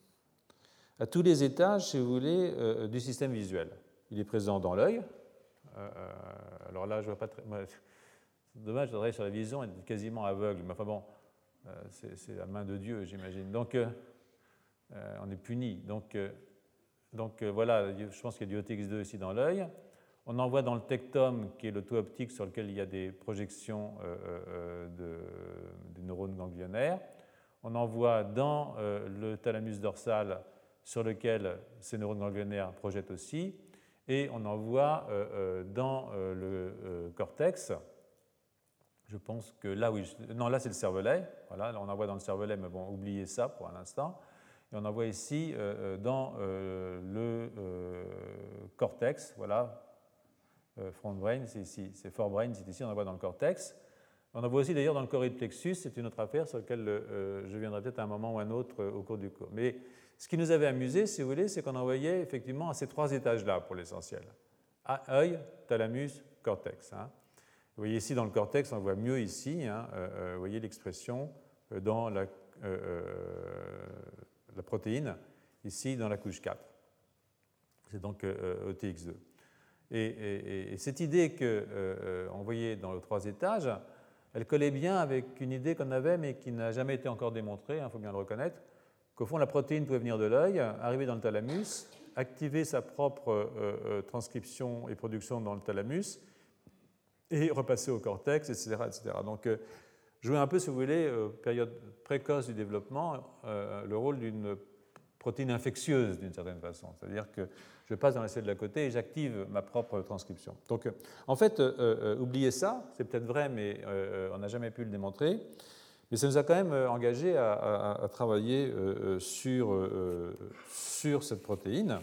à tous les étages, si vous voulez, euh, du système visuel. Il est présent dans l'œil. Euh, alors là, je vois pas très. Moi, c'est dommage, je travaille sur la vision et être quasiment aveugle. Mais enfin bon, euh, c'est, c'est la main de Dieu, j'imagine. Donc, euh, euh, on est puni. Donc, euh, donc euh, voilà, je pense qu'il y a du O T X deux ici dans l'œil. On en voit dans le tectum, qui est le toit optique sur lequel il y a des projections euh, euh, de, de neurones ganglionnaires. On en voit dans euh, le thalamus dorsal, sur lequel ces neurones ganglionnaires projettent aussi. Et on en voit euh, dans euh, le euh, cortex, Je pense que là, oui, je, non, là c'est le cervelet. Voilà, là, on envoie dans le cervelet, mais bon, oubliez ça pour un instant. Et on envoie ici euh, dans euh, le euh, cortex, voilà, euh, front brain, c'est ici, c'est forebrain, c'est ici, on envoie dans le cortex. On envoie aussi d'ailleurs dans le choroid plexus, c'est une autre affaire sur laquelle euh, je viendrai peut-être à un moment ou à un autre euh, au cours du cours. Mais ce qui nous avait amusé, si vous voulez, c'est qu'on envoyait effectivement à ces trois étages-là pour l'essentiel. Œil, thalamus, cortex. Hein. Vous voyez ici dans le cortex, on voit mieux ici, hein, euh, vous voyez l'expression dans la, euh, la protéine, ici dans la couche quatre. C'est donc euh, O T X deux. Et, et, et cette idée qu'on euh, voyait dans les trois étages, elle collait bien avec une idée qu'on avait, mais qui n'a jamais été encore démontrée, il hein, faut bien le reconnaître, qu'au fond la protéine pouvait venir de l'œil, arriver dans le thalamus, activer sa propre euh, euh, transcription et production dans le thalamus, et repasser au cortex, et cetera et cetera. Donc, euh, jouer un peu, si vous voulez, euh, période précoce du développement, euh, le rôle d'une protéine infectieuse, d'une certaine façon. C'est-à-dire que je passe dans la cellule d'à côté et j'active ma propre transcription. Donc, euh, en fait, euh, euh, oubliez ça, c'est peut-être vrai, mais euh, on n'a jamais pu le démontrer. Mais ça nous a quand même engagé à, à, à travailler euh, sur, euh, sur cette protéine.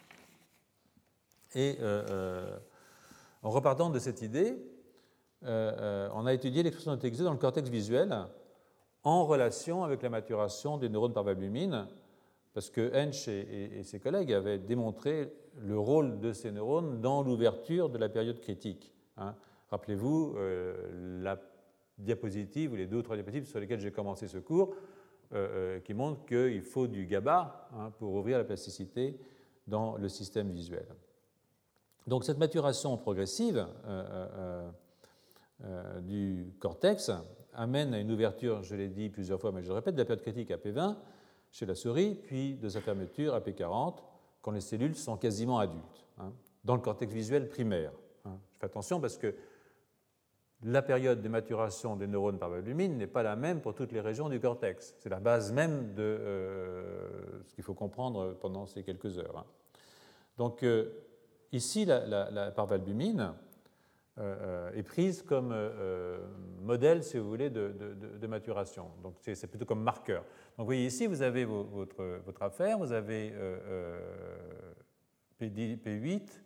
Et euh, en repartant de cette idée, Euh, on a étudié l'expression de O T X deux dans le cortex visuel en relation avec la maturation des neurones par valbumine, parce que Hensch et, et, et ses collègues avaient démontré le rôle de ces neurones dans l'ouverture de la période critique. Hein. Rappelez-vous euh, la diapositive, ou les deux ou trois diapositives sur lesquelles j'ai commencé ce cours, euh, euh, qui montrent qu'il faut du GABA hein, pour ouvrir la plasticité dans le système visuel. Donc cette maturation progressive euh, euh, Euh, du cortex amène à une ouverture, je l'ai dit plusieurs fois, mais je le répète, de la période critique à P vingt chez la souris, puis de sa fermeture à P quarante quand les cellules sont quasiment adultes, hein, dans le cortex visuel primaire. Hein. Je fais attention parce que la période de maturation des neurones par valbumine n'est pas la même pour toutes les régions du cortex. C'est la base même de euh, ce qu'il faut comprendre pendant ces quelques heures. Hein. Donc euh, ici, la, la, la par valbumine Euh, est prise comme euh, modèle, si vous voulez, de, de, de maturation. Donc c'est, c'est plutôt comme marqueur. Donc vous voyez ici, vous avez vos, votre, votre affaire, vous avez euh, euh, P dix, P huit,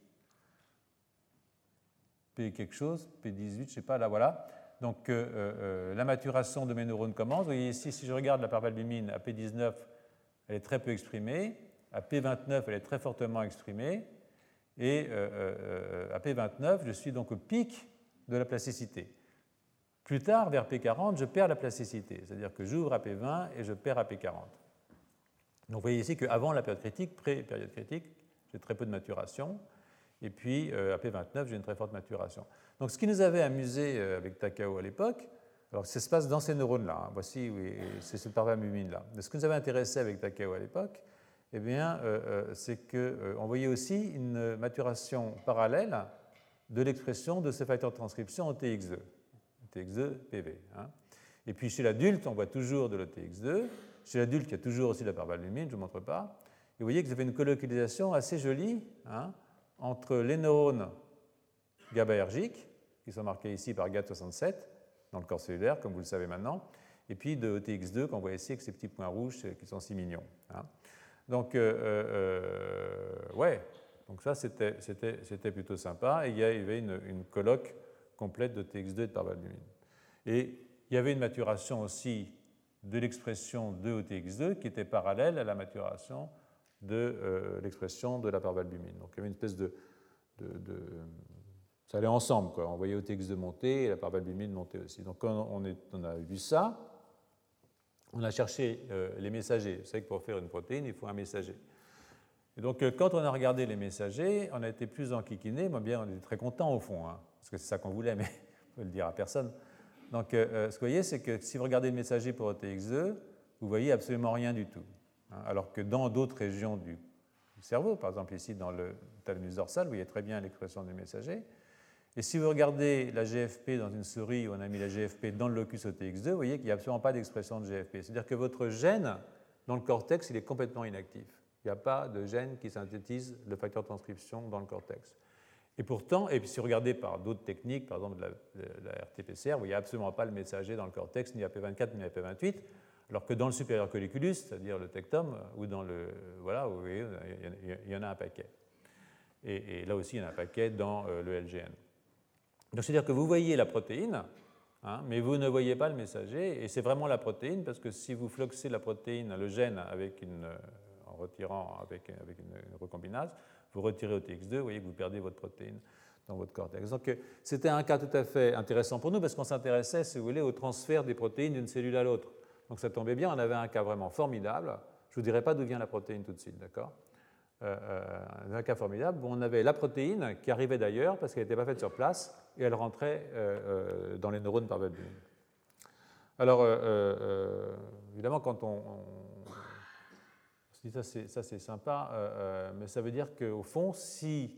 P quelque chose, P dix-huit, je ne sais pas, là voilà. Donc euh, euh, la maturation de mes neurones commence. Vous voyez ici, si je regarde la parvalbumine à P dix-neuf, elle est très peu exprimée. À P vingt-neuf, elle est très fortement exprimée. Et euh, euh, à P vingt-neuf, je suis donc au pic de la plasticité. Plus tard, vers P quarante, je perds la plasticité, c'est-à-dire que j'ouvre à P vingt et je perds à P quarante. Donc vous voyez ici qu'avant la période critique, pré-période critique, j'ai très peu de maturation, et puis euh, à P vingt-neuf, j'ai une très forte maturation. Donc ce qui nous avait amusé euh, avec Takao à l'époque, alors ça se passe dans ces neurones-là, hein, voici, oui, c'est cette parvalbumine-là. Mais ce qui nous avait intéressé avec Takao à l'époque, eh bien, euh, c'est qu'on euh, voyait aussi une maturation parallèle de l'expression de ces facteurs de transcription O T X deux, O T X deux P V. Hein. Et puis chez l'adulte, on voit toujours de l'O T X deux. Chez l'adulte, il y a toujours aussi de la parvalbumine, je ne vous montre pas. Et vous voyez que vous avez une colocalisation assez jolie hein, entre les neurones GABAergiques, qui sont marqués ici par G A T soixante-sept, dans le corps cellulaire, comme vous le savez maintenant, et puis de O T X deux, qu'on voit ici avec ces petits points rouges qui sont si mignons. Hein. Donc, euh, euh, ouais, donc ça c'était, c'était, c'était plutôt sympa. Et il y avait une, une colloque complète de T X deux et de parvalbumine. Et il y avait une maturation aussi de l'expression de O T X deux qui était parallèle à la maturation de euh, l'expression de la parvalbumine. Donc il y avait une espèce de. de, de ça allait ensemble, quoi. On voyait O T X deux monter et la parvalbumine monter aussi. Donc quand on, est, on a vu ça, on a cherché euh, les messagers. Vous savez que pour faire une protéine, il faut un messager. Et donc, euh, quand on a regardé les messagers, on a été plus enquiquinés. Moi, bien, on était très contents au fond, hein, parce que c'est ça qu'on voulait, mais on ne peut le dire à personne. Donc, euh, ce que vous voyez, c'est que si vous regardez le messager pour O T X deux, vous voyez absolument rien du tout. Hein, alors que dans d'autres régions du, du cerveau, par exemple ici dans le thalamus dorsal, vous voyez très bien l'expression du messager. Et si vous regardez la G F P dans une souris où on a mis la G F P dans le locus O T X deux, vous voyez qu'il n'y a absolument pas d'expression de G F P. C'est-à-dire que votre gène dans le cortex, il est complètement inactif. Il n'y a pas de gène qui synthétise le facteur de transcription dans le cortex. Et pourtant, et puis si vous regardez par d'autres techniques, par exemple la, la R T P C R, vous voyez absolument pas le messager dans le cortex, ni A P vingt-quatre, ni A P vingt-huit, alors que dans le supérieur colliculus, c'est-à-dire le tectum, ou dans le... Voilà, vous voyez, il y en a un paquet. Et, et là aussi, il y en a un paquet dans euh, le L G N. Donc, c'est-à-dire que vous voyez la protéine, hein, mais vous ne voyez pas le messager, et c'est vraiment la protéine, parce que si vous fluxez la protéine, le gène, avec une, en retirant avec, avec une, une recombinase, vous retirez au T X deux, vous voyez que vous perdez votre protéine dans votre cortex. Donc, c'était un cas tout à fait intéressant pour nous, parce qu'on s'intéressait, si vous voulez, au transfert des protéines d'une cellule à l'autre. Donc, ça tombait bien, on avait un cas vraiment formidable. Je ne vous dirai pas d'où vient la protéine tout de suite, d'accord ? Euh, un cas formidable où on avait la protéine qui arrivait d'ailleurs parce qu'elle n'était pas faite sur place et elle rentrait euh, dans les neurones par valvule. Alors, euh, euh, évidemment, quand on, on, on se dit ça, c'est, ça c'est sympa, euh, euh, mais ça veut dire qu'au fond, si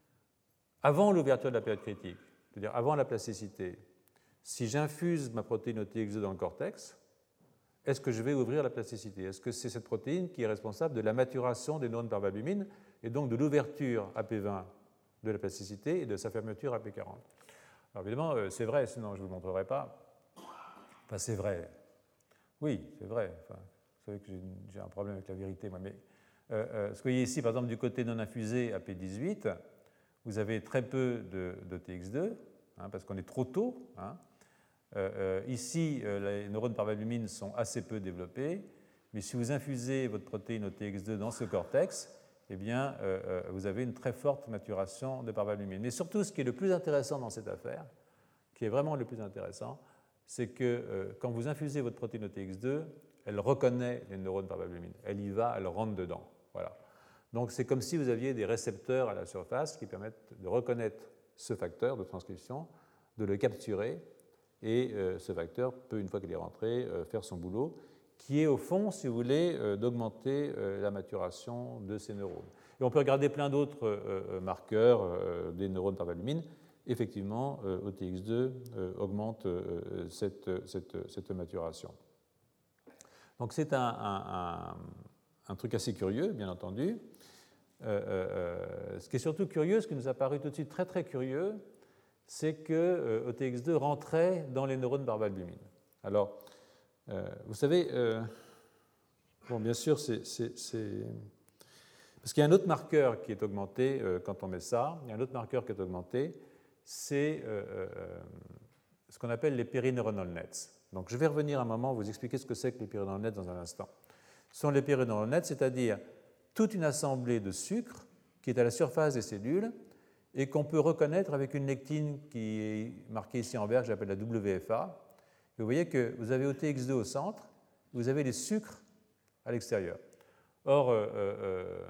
avant l'ouverture de la période critique, c'est-à-dire avant la plasticité, si j'infuse ma protéine au T X deux dans le cortex, est-ce que je vais ouvrir la plasticité? Est-ce que c'est cette protéine qui est responsable de la maturation des neurones par valbumine et donc de l'ouverture A P vingt de la plasticité et de sa fermeture A P quarante? Alors évidemment, c'est vrai, sinon je ne vous le montrerai pas. Enfin, c'est vrai. Oui, c'est vrai. Enfin, vous savez que j'ai un problème avec la vérité, moi. Mais euh, euh, ce que vous voyez ici, par exemple, du côté non infusé A P dix-huit, vous avez très peu de, de T X deux, hein, parce qu'on est trop tôt. Hein. Euh, ici, euh, les neurones par valbumine sont assez peu développés, mais si vous infusez votre protéine au T X deux dans ce cortex, eh bien, euh, vous avez une très forte maturation de parvalbumine. Mais surtout, ce qui est le plus intéressant dans cette affaire, qui est vraiment le plus intéressant, c'est que euh, quand vous infusez votre protéine au T X deux, elle reconnaît les neurones par valbumine. Elle y va, elle rentre dedans. Voilà. Donc, c'est comme si vous aviez des récepteurs à la surface qui permettent de reconnaître ce facteur de transcription, de le capturer. Et euh, ce facteur peut, une fois qu'il est rentré, euh, faire son boulot, qui est au fond, si vous voulez, euh, d'augmenter euh, la maturation de ces neurones. Et on peut regarder plein d'autres euh, marqueurs euh, des neurones par valbumine. Effectivement, euh, O T X deux euh, augmente euh, cette, cette, cette maturation. Donc c'est un, un, un, un truc assez curieux, bien entendu. Euh, euh, ce qui est surtout curieux, ce qui nous a paru tout de suite très très curieux, c'est que euh, O T X deux rentrait dans les neurones par valbumine. Alors, euh, vous savez, euh, bon, bien sûr, c'est, c'est, c'est... parce qu'il y a un autre marqueur qui est augmenté euh, quand on met ça, il y a un autre marqueur qui est augmenté, c'est euh, euh, ce qu'on appelle les périneuronal nets. Donc, je vais revenir un moment, vous expliquer ce que c'est que les périneuronal nets dans un instant. Ce sont les périneuronal nets, c'est-à-dire toute une assemblée de sucre qui est à la surface des cellules et qu'on peut reconnaître avec une lectine qui est marquée ici en vert, que j'appelle la W F A. Et vous voyez que vous avez O T X deux au centre, vous avez les sucres à l'extérieur. Or, euh, euh,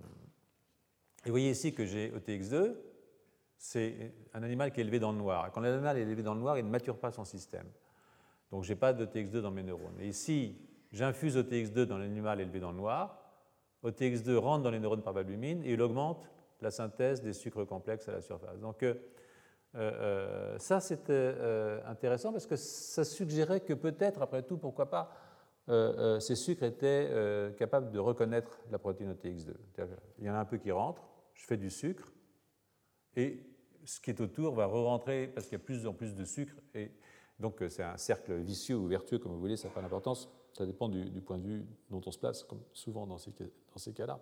et vous voyez ici que j'ai O T X deux, c'est un animal qui est élevé dans le noir. Et quand l'animal est élevé dans le noir, il ne mature pas son système. Donc, je n'ai pas d'O T X deux dans mes neurones. Et ici, j'infuse O T X deux dans l'animal élevé dans le noir. O T X deux rentre dans les neurones par valbumine et il augmente la synthèse des sucres complexes à la surface. Donc, euh, euh, ça, c'était euh, intéressant parce que ça suggérait que peut-être, après tout, pourquoi pas, euh, euh, ces sucres étaient euh, capables de reconnaître la protéine O T X deux. Il y en a un peu qui rentre, je fais du sucre, et ce qui est autour va re-rentrer parce qu'il y a plus en plus de sucre. Et donc, c'est un cercle vicieux ou vertueux, comme vous voulez, ça n'a pas d'importance. Ça dépend du, du point de vue dont on se place, comme souvent dans ces, dans ces cas-là.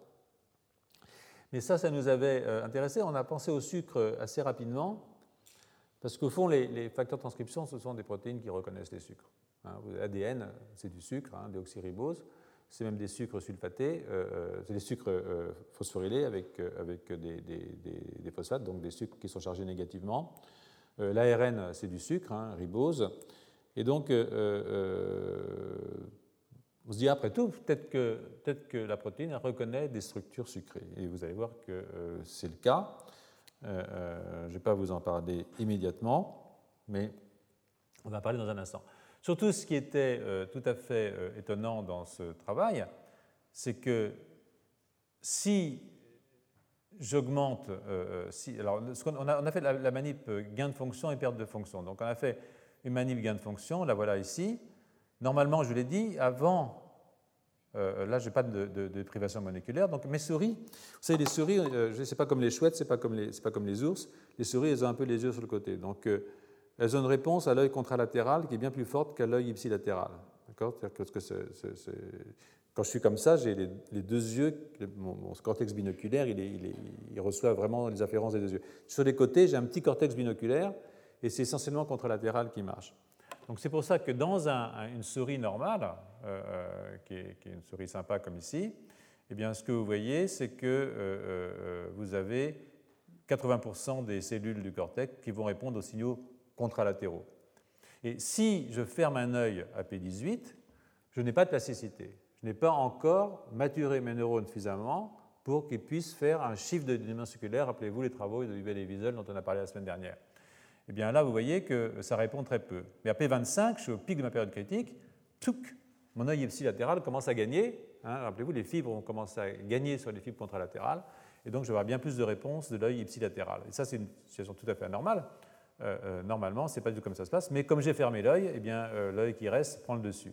Mais ça, ça nous avait intéressé. On a pensé au sucre assez rapidement, parce qu'au fond, les, les facteurs de transcription, ce sont des protéines qui reconnaissent les sucres. Hein, A D N, c'est du sucre, hein, déoxyribose. C'est même des sucres sulfatés, euh, c'est des sucres euh, phosphorylés avec, euh, avec des, des, des, des phosphates, donc des sucres qui sont chargés négativement. Euh, L'A R N, c'est du sucre, hein, ribose. Et donc, euh, euh, on se dit, après tout, peut-être que, peut-être que la protéine reconnaît des structures sucrées. Et vous allez voir que euh, c'est le cas. Euh, euh, je ne vais pas vous en parler immédiatement, mais on va en parler dans un instant. Surtout, ce qui était euh, tout à fait euh, étonnant dans ce travail, c'est que si j'augmente... Euh, si, alors, ce qu'on, on, a, on a fait la, la manip gain de fonction et perte de fonction. Donc, on a fait une manip gain de fonction, la voilà ici. Normalement, je vous l'ai dit, avant Euh, là, je n'ai pas de, de, de privation moléculaire. Donc mes souris, vous savez, les souris, euh, ce n'est pas comme les chouettes, ce n'est pas, pas comme les ours. Les souris, elles ont un peu les yeux sur le côté. Donc euh, elles ont une réponse à l'œil contralatéral qui est bien plus forte qu'à l'œil ipsilatéral. C'est-à-dire que c'est, c'est, c'est... quand je suis comme ça, j'ai les, les deux yeux, mon, mon cortex binoculaire, il, est, il, est, il reçoit vraiment les afférences des deux yeux. Sur les côtés, j'ai un petit cortex binoculaire et c'est essentiellement contralatéral qui marche. Donc c'est pour ça que dans un, une souris normale, euh, qui, est, qui est une souris sympa comme ici, eh bien, ce que vous voyez, c'est que euh, euh, vous avez quatre-vingts pour cent des cellules du cortex qui vont répondre aux signaux contralatéraux. Et si je ferme un œil à P dix-huit, je n'ai pas de plasticité. Je n'ai pas encore maturé mes neurones suffisamment pour qu'ils puissent faire un shift de dimension circulaire. Rappelez-vous les travaux de Hubel et Wiesel dont on a parlé la semaine dernière. Eh bien là, vous voyez que ça répond très peu. Mais à P vingt-cinq, je suis au pic de ma période critique, touc, mon œil ipsilatéral commence à gagner. Hein, rappelez-vous, les fibres ont commencé à gagner sur les fibres contralatérales, et donc je vais avoir bien plus de réponses de l'œil ipsilatéral. Et ça, c'est une situation tout à fait anormale. Euh, euh, normalement, ce n'est pas du tout comme ça se passe, mais comme j'ai fermé l'œil, eh bien euh, l'œil qui reste prend le dessus.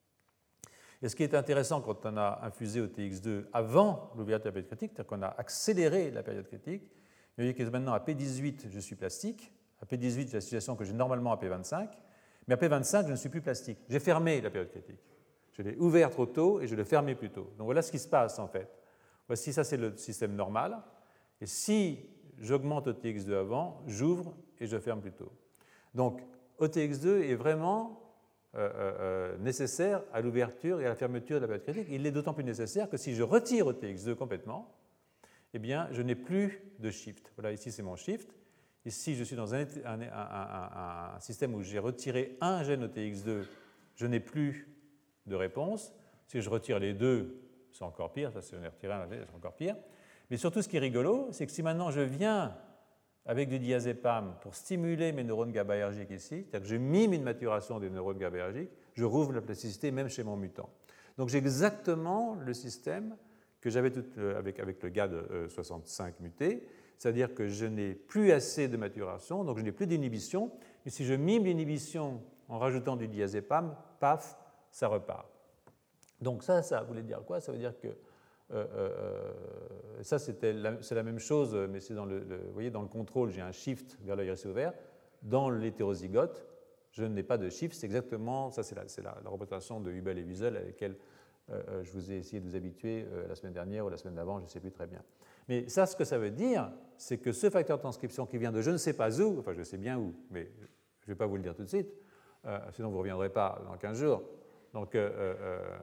Et ce qui est intéressant quand on a infusé au T X deux avant l'ouverture de la période critique, c'est-à-dire qu'on a accéléré la période critique, vous voyez que maintenant à P dix-huit, je suis plastique. À P dix-huit, j'ai la situation que j'ai normalement à P vingt-cinq, mais à P vingt-cinq, je ne suis plus plastique. J'ai fermé la période critique. Je l'ai ouvert trop tôt et je l'ai fermé plus tôt. Donc voilà ce qui se passe en fait. Voici, ça c'est le système normal. Et si j'augmente au T X deux avant, j'ouvre et je ferme plus tôt. Donc O T X deux est vraiment euh, euh, nécessaire à l'ouverture et à la fermeture de la période critique. Il est d'autant plus nécessaire que si je retire O T X deux complètement, eh bien, je n'ai plus de shift. Voilà, ici c'est mon shift. Ici, je suis dans un, un, un, un système où j'ai retiré un gène O T X deux, je n'ai plus de réponse. Si je retire les deux, c'est encore pire. Ça, si j'en ai retiré un, c'est encore pire. Mais surtout, ce qui est rigolo, c'est que si maintenant je viens avec du diazépam pour stimuler mes neurones GABAergiques ici, c'est-à-dire que je mime une maturation des neurones GABAergiques, je rouvre la plasticité même chez mon mutant. Donc j'ai exactement le système que j'avais avec, avec le G A D soixante-cinq muté, c'est-à-dire que je n'ai plus assez de maturation, donc je n'ai plus d'inhibition, et si je mime l'inhibition en rajoutant du diazépam, paf, ça repart. Donc ça, ça voulait dire quoi? Ça veut dire que euh, euh, ça, c'est la, la même chose, mais c'est dans le, le, vous voyez, dans le contrôle, j'ai un shift vers l'œil récé ouvert. Dans l'hétérozygote, je n'ai pas de shift. C'est exactement, ça c'est la, la, la représentation de Hubel et Wiesel à laquelle euh, je vous ai essayé de vous habituer euh, la semaine dernière ou la semaine d'avant, je ne sais plus très bien. Mais ça, ce que ça veut dire, c'est que ce facteur de transcription qui vient de je ne sais pas où, enfin je sais bien où, mais je ne vais pas vous le dire tout de suite, euh, sinon vous ne reviendrez pas dans quinze jours. Donc, euh, euh,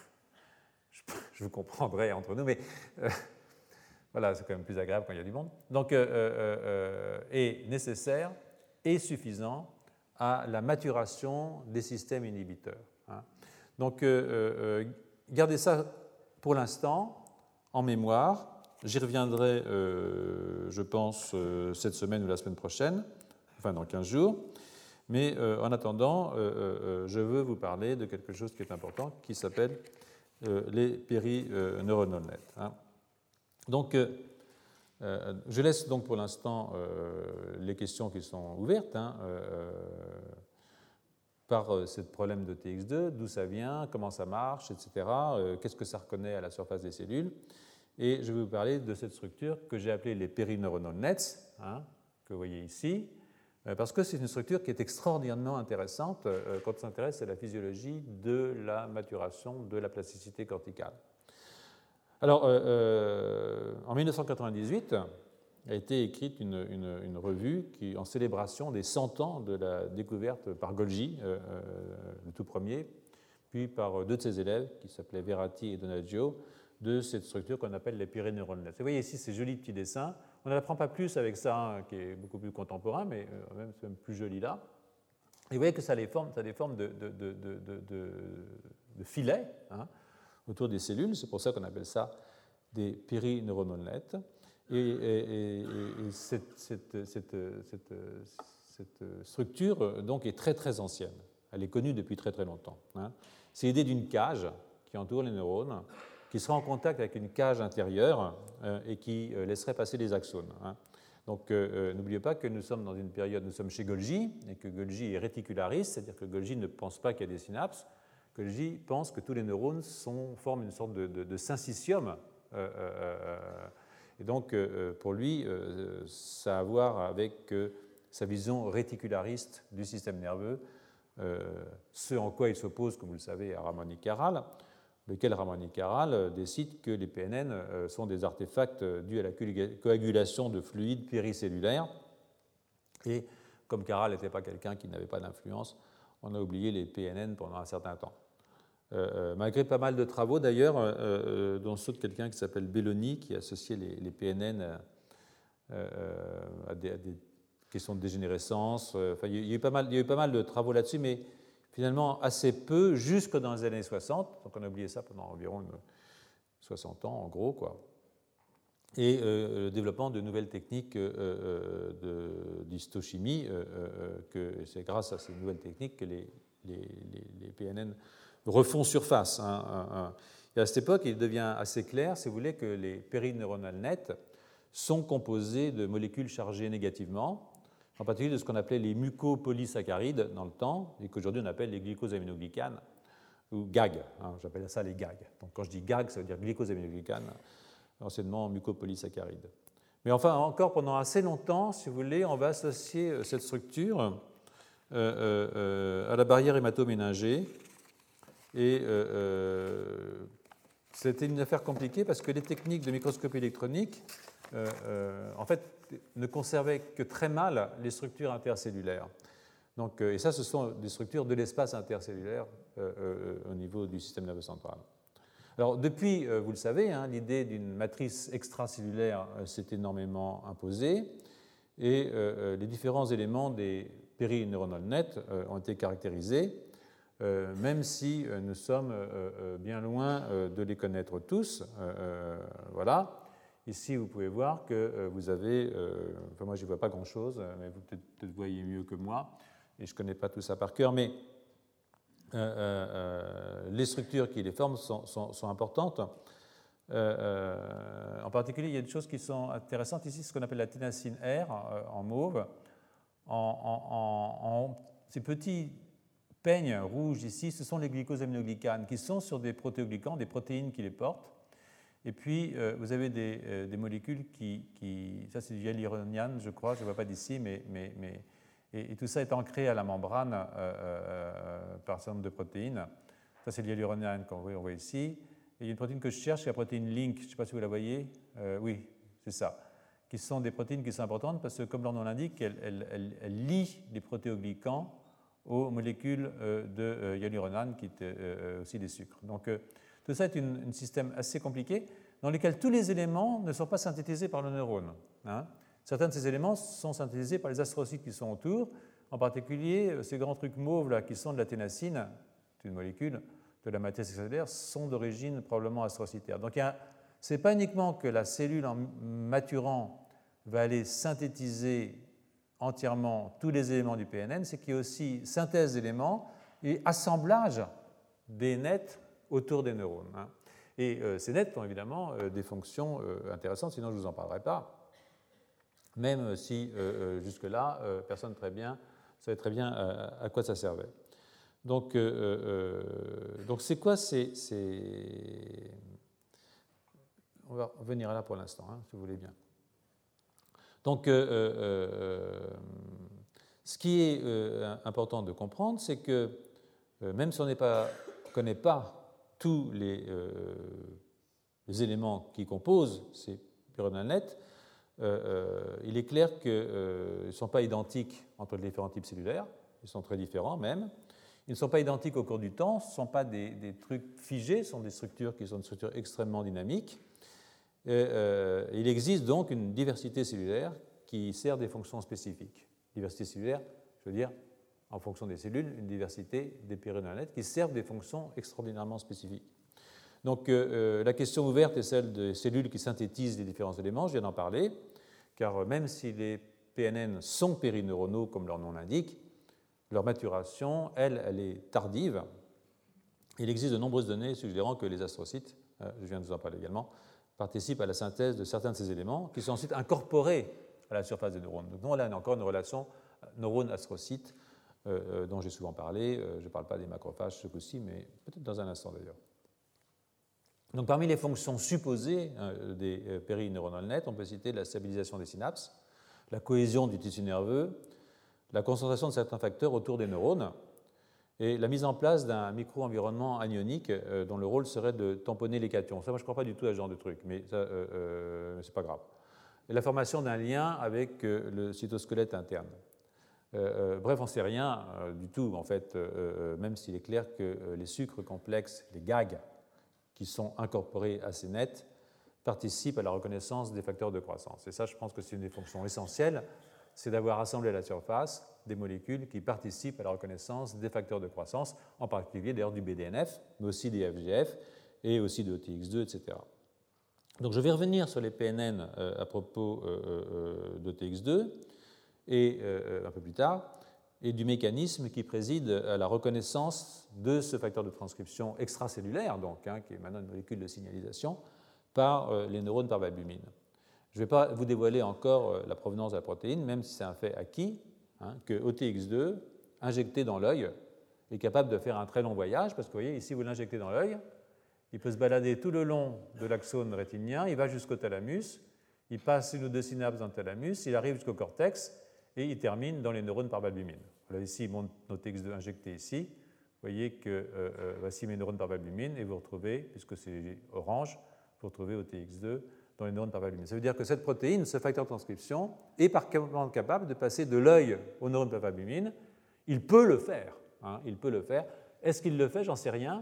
je, je vous comprendrai entre nous, mais euh, voilà, c'est quand même plus agréable quand il y a du monde. Donc, euh, euh, est nécessaire et suffisant à la maturation des systèmes inhibiteurs. Hein. Donc, euh, euh, gardez ça pour l'instant en mémoire. J'y reviendrai, euh, je pense, euh, cette semaine ou la semaine prochaine, enfin dans quinze jours. Mais euh, en attendant, euh, euh, je veux vous parler de quelque chose qui est important, qui s'appelle euh, les périneuronal nets. Hein. Donc, euh, euh, je laisse donc pour l'instant euh, les questions qui sont ouvertes hein, euh, par euh, ce problème de T X deux, d'où ça vient, comment ça marche, et cetera. Euh, qu'est-ce que ça reconnaît à la surface des cellules. Et je vais vous parler de cette structure que j'ai appelée les périneuronal nets, hein, que vous voyez ici, parce que c'est une structure qui est extraordinairement intéressante quand on s'intéresse à la physiologie de la maturation de la plasticité corticale. Alors, euh, en mille neuf cent quatre-vingt-dix-huit, a été écrite une, une, une revue qui, en célébration des cent ans de la découverte par Golgi, euh, le tout premier, puis par deux de ses élèves, qui s'appelaient Verratti et Donaggio, de cette structure qu'on appelle les périneuronal nets. Vous voyez ici ces jolis petits dessins. On ne l'apprend pas plus avec ça, hein, qui est beaucoup plus contemporain, mais euh, même, même plus joli là. Et vous voyez que ça a des formes, ça a des formes de, de, de, de, de, de filets hein, autour des cellules. C'est pour ça qu'on appelle ça des périneuronal nets. Et, et, et, et cette, cette, cette, cette, cette structure donc, est très très ancienne. Elle est connue depuis très très longtemps. Hein. C'est l'idée d'une cage qui entoure les neurones, qui sera en contact avec une cage intérieure euh, et qui euh, laisserait passer les axones. Hein. Donc, euh, n'oubliez pas que nous sommes dans une période, nous sommes chez Golgi, et que Golgi est réticulariste, c'est-à-dire que Golgi ne pense pas qu'il y a des synapses. psychologie pense que tous les neurones sont, forment une sorte de, de, de syncytium. Euh, euh, et donc, euh, pour lui, euh, ça a à voir avec euh, sa vision réticulariste du système nerveux, euh, ce en quoi il s'oppose, comme vous le savez, à Ramón y Caral, lequel Ramón y Caral décide que les P N N sont des artefacts dus à la coagulation de fluides péricellulaires. Et comme Caral n'était pas quelqu'un qui n'avait pas d'influence, on a oublié les P N N pendant un certain temps. Euh, malgré pas mal de travaux d'ailleurs, euh, dont ceux de quelqu'un qui s'appelle Belloni, qui associait les, les P N N euh, à, des, à des questions de dégénérescence. Enfin, il y a eu pas mal, il y a eu pas mal de travaux là-dessus, mais finalement assez peu, jusque dans les années soixante. Donc on a oublié ça pendant environ soixante ans, en gros, quoi. Et euh, le développement de nouvelles techniques euh, de, d'histochimie, euh, euh, que c'est grâce à ces nouvelles techniques que les, les, les, les P N N refont surface. Hein, hein, hein. Et à cette époque, il devient assez clair, si vous voulez, que les périneuronales nettes sont composées de molécules chargées négativement, en particulier de ce qu'on appelait les mucopolysaccharides dans le temps, et qu'aujourd'hui on appelle les glycosaminoglycanes, ou G A G, hein, j'appelle ça les G A G. Donc quand je dis G A G, ça veut dire glycosaminoglycanes, anciennement mucopolysaccharides. Mais enfin, encore pendant assez longtemps, si vous voulez, on va associer cette structure euh, euh, à la barrière hémato-méningée. Et euh, euh, c'était une affaire compliquée parce que les techniques de microscopie électronique, euh, euh, en fait, ne conservaient que très mal les structures intercellulaires. Donc, euh, et ça, ce sont des structures de l'espace intercellulaire euh, euh, au niveau du système nerveux central. Alors, depuis, euh, vous le savez, hein, l'idée d'une matrice extracellulaire euh, s'est énormément imposée et euh, les différents éléments des périneuronales nettes euh, ont été caractérisés. Euh, même si euh, nous sommes euh, bien loin euh, de les connaître tous. Euh, voilà. Ici, vous pouvez voir que euh, vous avez, euh, enfin moi je ne vois pas grand-chose, mais vous peut-être, peut-être voyez mieux que moi, et je ne connais pas tout ça par cœur, mais euh, euh, les structures qui les forment sont, sont, sont importantes. Euh, en particulier, il y a des choses qui sont intéressantes ici, ce qu'on appelle la ténacine R euh, en mauve. En, en, en, en ces petits peignes rouges ici, ce sont les glycosaminoglycanes qui sont sur des protéoglycans, des protéines qui les portent. Et puis, euh, vous avez des, euh, des molécules qui, qui... Ça, c'est du hyaluroniane, je crois, je ne vois pas d'ici, mais... mais, mais et, et tout ça est ancré à la membrane euh, euh, par un certain nombre de protéines. Ça, c'est le hyaluroniane qu'on voit, on voit ici. Et il y a une protéine que je cherche, c'est la protéine Link. Je ne sais pas si vous la voyez. Euh, oui, c'est ça. Qui sont des protéines qui sont importantes parce que, comme leur nom l'indique, elles, elles, elles, elles lient les protéoglycans aux molécules de hyaluronane, qui est aussi des sucres. Donc, tout ça est un système assez compliqué dans lequel tous les éléments ne sont pas synthétisés par le neurone. Hein. Certains de ces éléments sont synthétisés par les astrocytes qui sont autour, en particulier ces grands trucs mauves là, qui sont de la ténacine, c'est une molécule de la matrice cellulaire, sont d'origine probablement astrocytaire. Donc, ce n'est pas uniquement que la cellule en maturant va aller synthétiser entièrement tous les éléments du P N N, c'est qu'il y a aussi synthèse d'éléments et assemblage des nets autour des neurones. Hein. Et euh, ces nets ont évidemment euh, des fonctions euh, intéressantes, sinon je ne vous en parlerai pas, même si euh, jusque-là, euh, personne très bien, savait très bien à, à quoi ça servait. Donc, euh, euh, donc c'est quoi ces, ces... On va revenir là pour l'instant, hein, si vous voulez bien. Donc, euh, euh, ce qui est euh, important de comprendre, c'est que euh, même si on ne connaît pas tous les, euh, les éléments qui composent ces périneuronales nettes, euh, euh, il est clair qu'ils euh, ne sont pas identiques entre les différents types cellulaires, ils sont très différents même. Ils ne sont pas identiques au cours du temps, ce ne sont pas des, des trucs figés, ce sont des structures qui sont des structures extrêmement dynamiques. Et, euh, il existe donc une diversité cellulaire qui sert des fonctions spécifiques. Diversité cellulaire, je veux dire, en fonction des cellules, une diversité des périneuronales nettes qui servent des fonctions extraordinairement spécifiques. Donc euh, la question ouverte est celle des cellules qui synthétisent les différents éléments, je viens d'en parler, car même si les P N N sont périneuronaux, comme leur nom l'indique, leur maturation, elle, elle est tardive. Il existe de nombreuses données suggérant que les astrocytes, euh, je viens de vous en parler également, participent à la synthèse de certains de ces éléments qui sont ensuite incorporés à la surface des neurones. Donc là, on a encore une relation neurone-astrocyte euh, dont j'ai souvent parlé. Euh, je ne parle pas des macrophages ce coup-ci, mais peut-être dans un instant d'ailleurs. Donc, parmi les fonctions supposées euh, des euh, périneuronal nets, on peut citer la stabilisation des synapses, la cohésion du tissu nerveux, la concentration de certains facteurs autour des neurones, et la mise en place d'un micro-environnement anionique euh, dont le rôle serait de tamponner les cations. Ça, moi, je ne crois pas du tout à ce genre de truc, mais ça, euh, euh, c'est pas grave. Et la formation d'un lien avec euh, le cytosquelette interne. Euh, euh, bref, on ne sait rien euh, du tout, en fait, euh, euh, même s'il est clair que euh, les sucres complexes, les G A G, qui sont incorporés assez nets, participent à la reconnaissance des facteurs de croissance. Et ça, je pense que c'est une des fonctions essentielles, c'est d'avoir assemblé à la surface des molécules qui participent à la reconnaissance des facteurs de croissance, en particulier d'ailleurs du B D N F, mais aussi des F G F et aussi de O T X deux, et cetera. Donc je vais revenir sur les P N N euh, à propos euh, euh, d'O T X deux et euh, un peu plus tard, et du mécanisme qui préside à la reconnaissance de ce facteur de transcription extracellulaire, donc, hein, qui est maintenant une molécule de signalisation, par euh, les neurones par albumine. Je ne vais pas vous dévoiler encore euh, la provenance de la protéine, même si c'est un fait acquis, hein, que O T X deux, injecté dans l'œil, est capable de faire un très long voyage, parce que vous voyez, ici, vous l'injectez dans l'œil, il peut se balader tout le long de l'axone rétinien, il va jusqu'au thalamus, il passe une ou deux synapses dans le thalamus, il arrive jusqu'au cortex, et il termine dans les neurones par albumine. Voilà ici mon O T X deux injecté ici. Vous voyez que euh, euh, voici mes neurones par albumine, et vous retrouvez, puisque c'est orange, vous retrouvez O T X deux dans les neurones par albumine. Ça veut dire que cette protéine, ce facteur de transcription, est parfaitement capable de passer de l'œil aux neurones par albumine. Il peut le faire. Hein, il peut le faire. Est-ce qu'il le fait? J'en sais rien.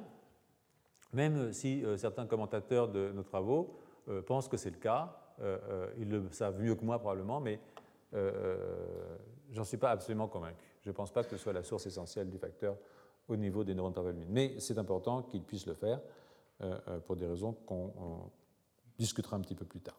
Même si euh, certains commentateurs de nos travaux euh, pensent que c'est le cas. Euh, euh, ils le savent mieux que moi probablement, mais euh, j'en suis pas absolument convaincu. Je ne pense pas que ce soit la source essentielle du facteur au niveau des neurones par albumine. Mais c'est important qu'il puisse le faire euh, pour des raisons qu'on discutera un petit peu plus tard.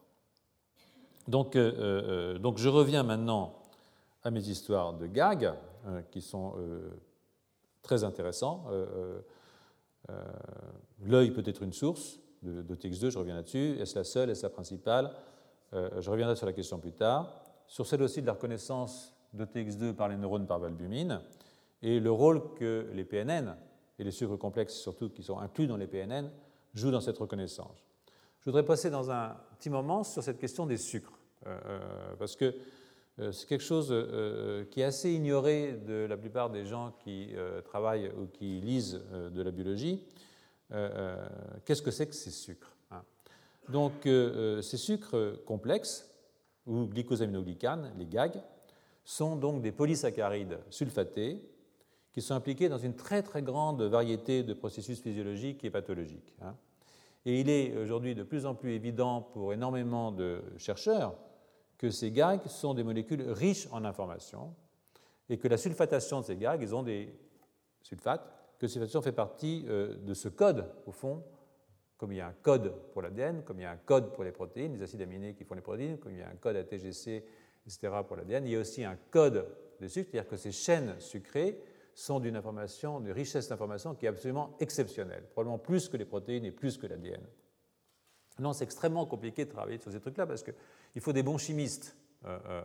Donc, euh, euh, donc je reviens maintenant à mes histoires de G A G, euh, qui sont euh, très intéressants. Euh, euh, L'œil peut être une source de, de T X deux, je reviens là-dessus. Est-ce la seule, est-ce la principale? euh, Je reviendrai sur la question plus tard. Sur celle aussi de la reconnaissance de T X deux par les neurones par albumine et le rôle que les P N N et les sucres complexes, surtout qui sont inclus dans les P N N, jouent dans cette reconnaissance. Je voudrais passer dans un petit moment sur cette question des sucres, euh, parce que euh, c'est quelque chose euh, qui est assez ignoré de la plupart des gens qui euh, travaillent ou qui lisent euh, de la biologie. Euh, Qu'est-ce que c'est que ces sucres, hein? Donc, euh, ces sucres complexes, ou glycosaminoglycanes, les G A G, sont donc des polysaccharides sulfatés qui sont impliqués dans une très très grande variété de processus physiologiques et pathologiques, hein. Et il est aujourd'hui de plus en plus évident pour énormément de chercheurs que ces G A G sont des molécules riches en informations et que la sulfatation de ces G A G, ils ont des sulfates, que la sulfatation fait partie de ce code, au fond, comme il y a un code pour l'A D N, comme il y a un code pour les protéines, les acides aminés qui font les protéines, comme il y a un code A T G C, et cetera pour l'A D N, il y a aussi un code de sucre, c'est-à-dire que ces chaînes sucrées sont d'une information, d'une richesse d'information qui est absolument exceptionnelle, probablement plus que les protéines et plus que l'A D N. Non, c'est extrêmement compliqué de travailler sur ces trucs-là parce qu'il faut des bons chimistes. Euh, euh,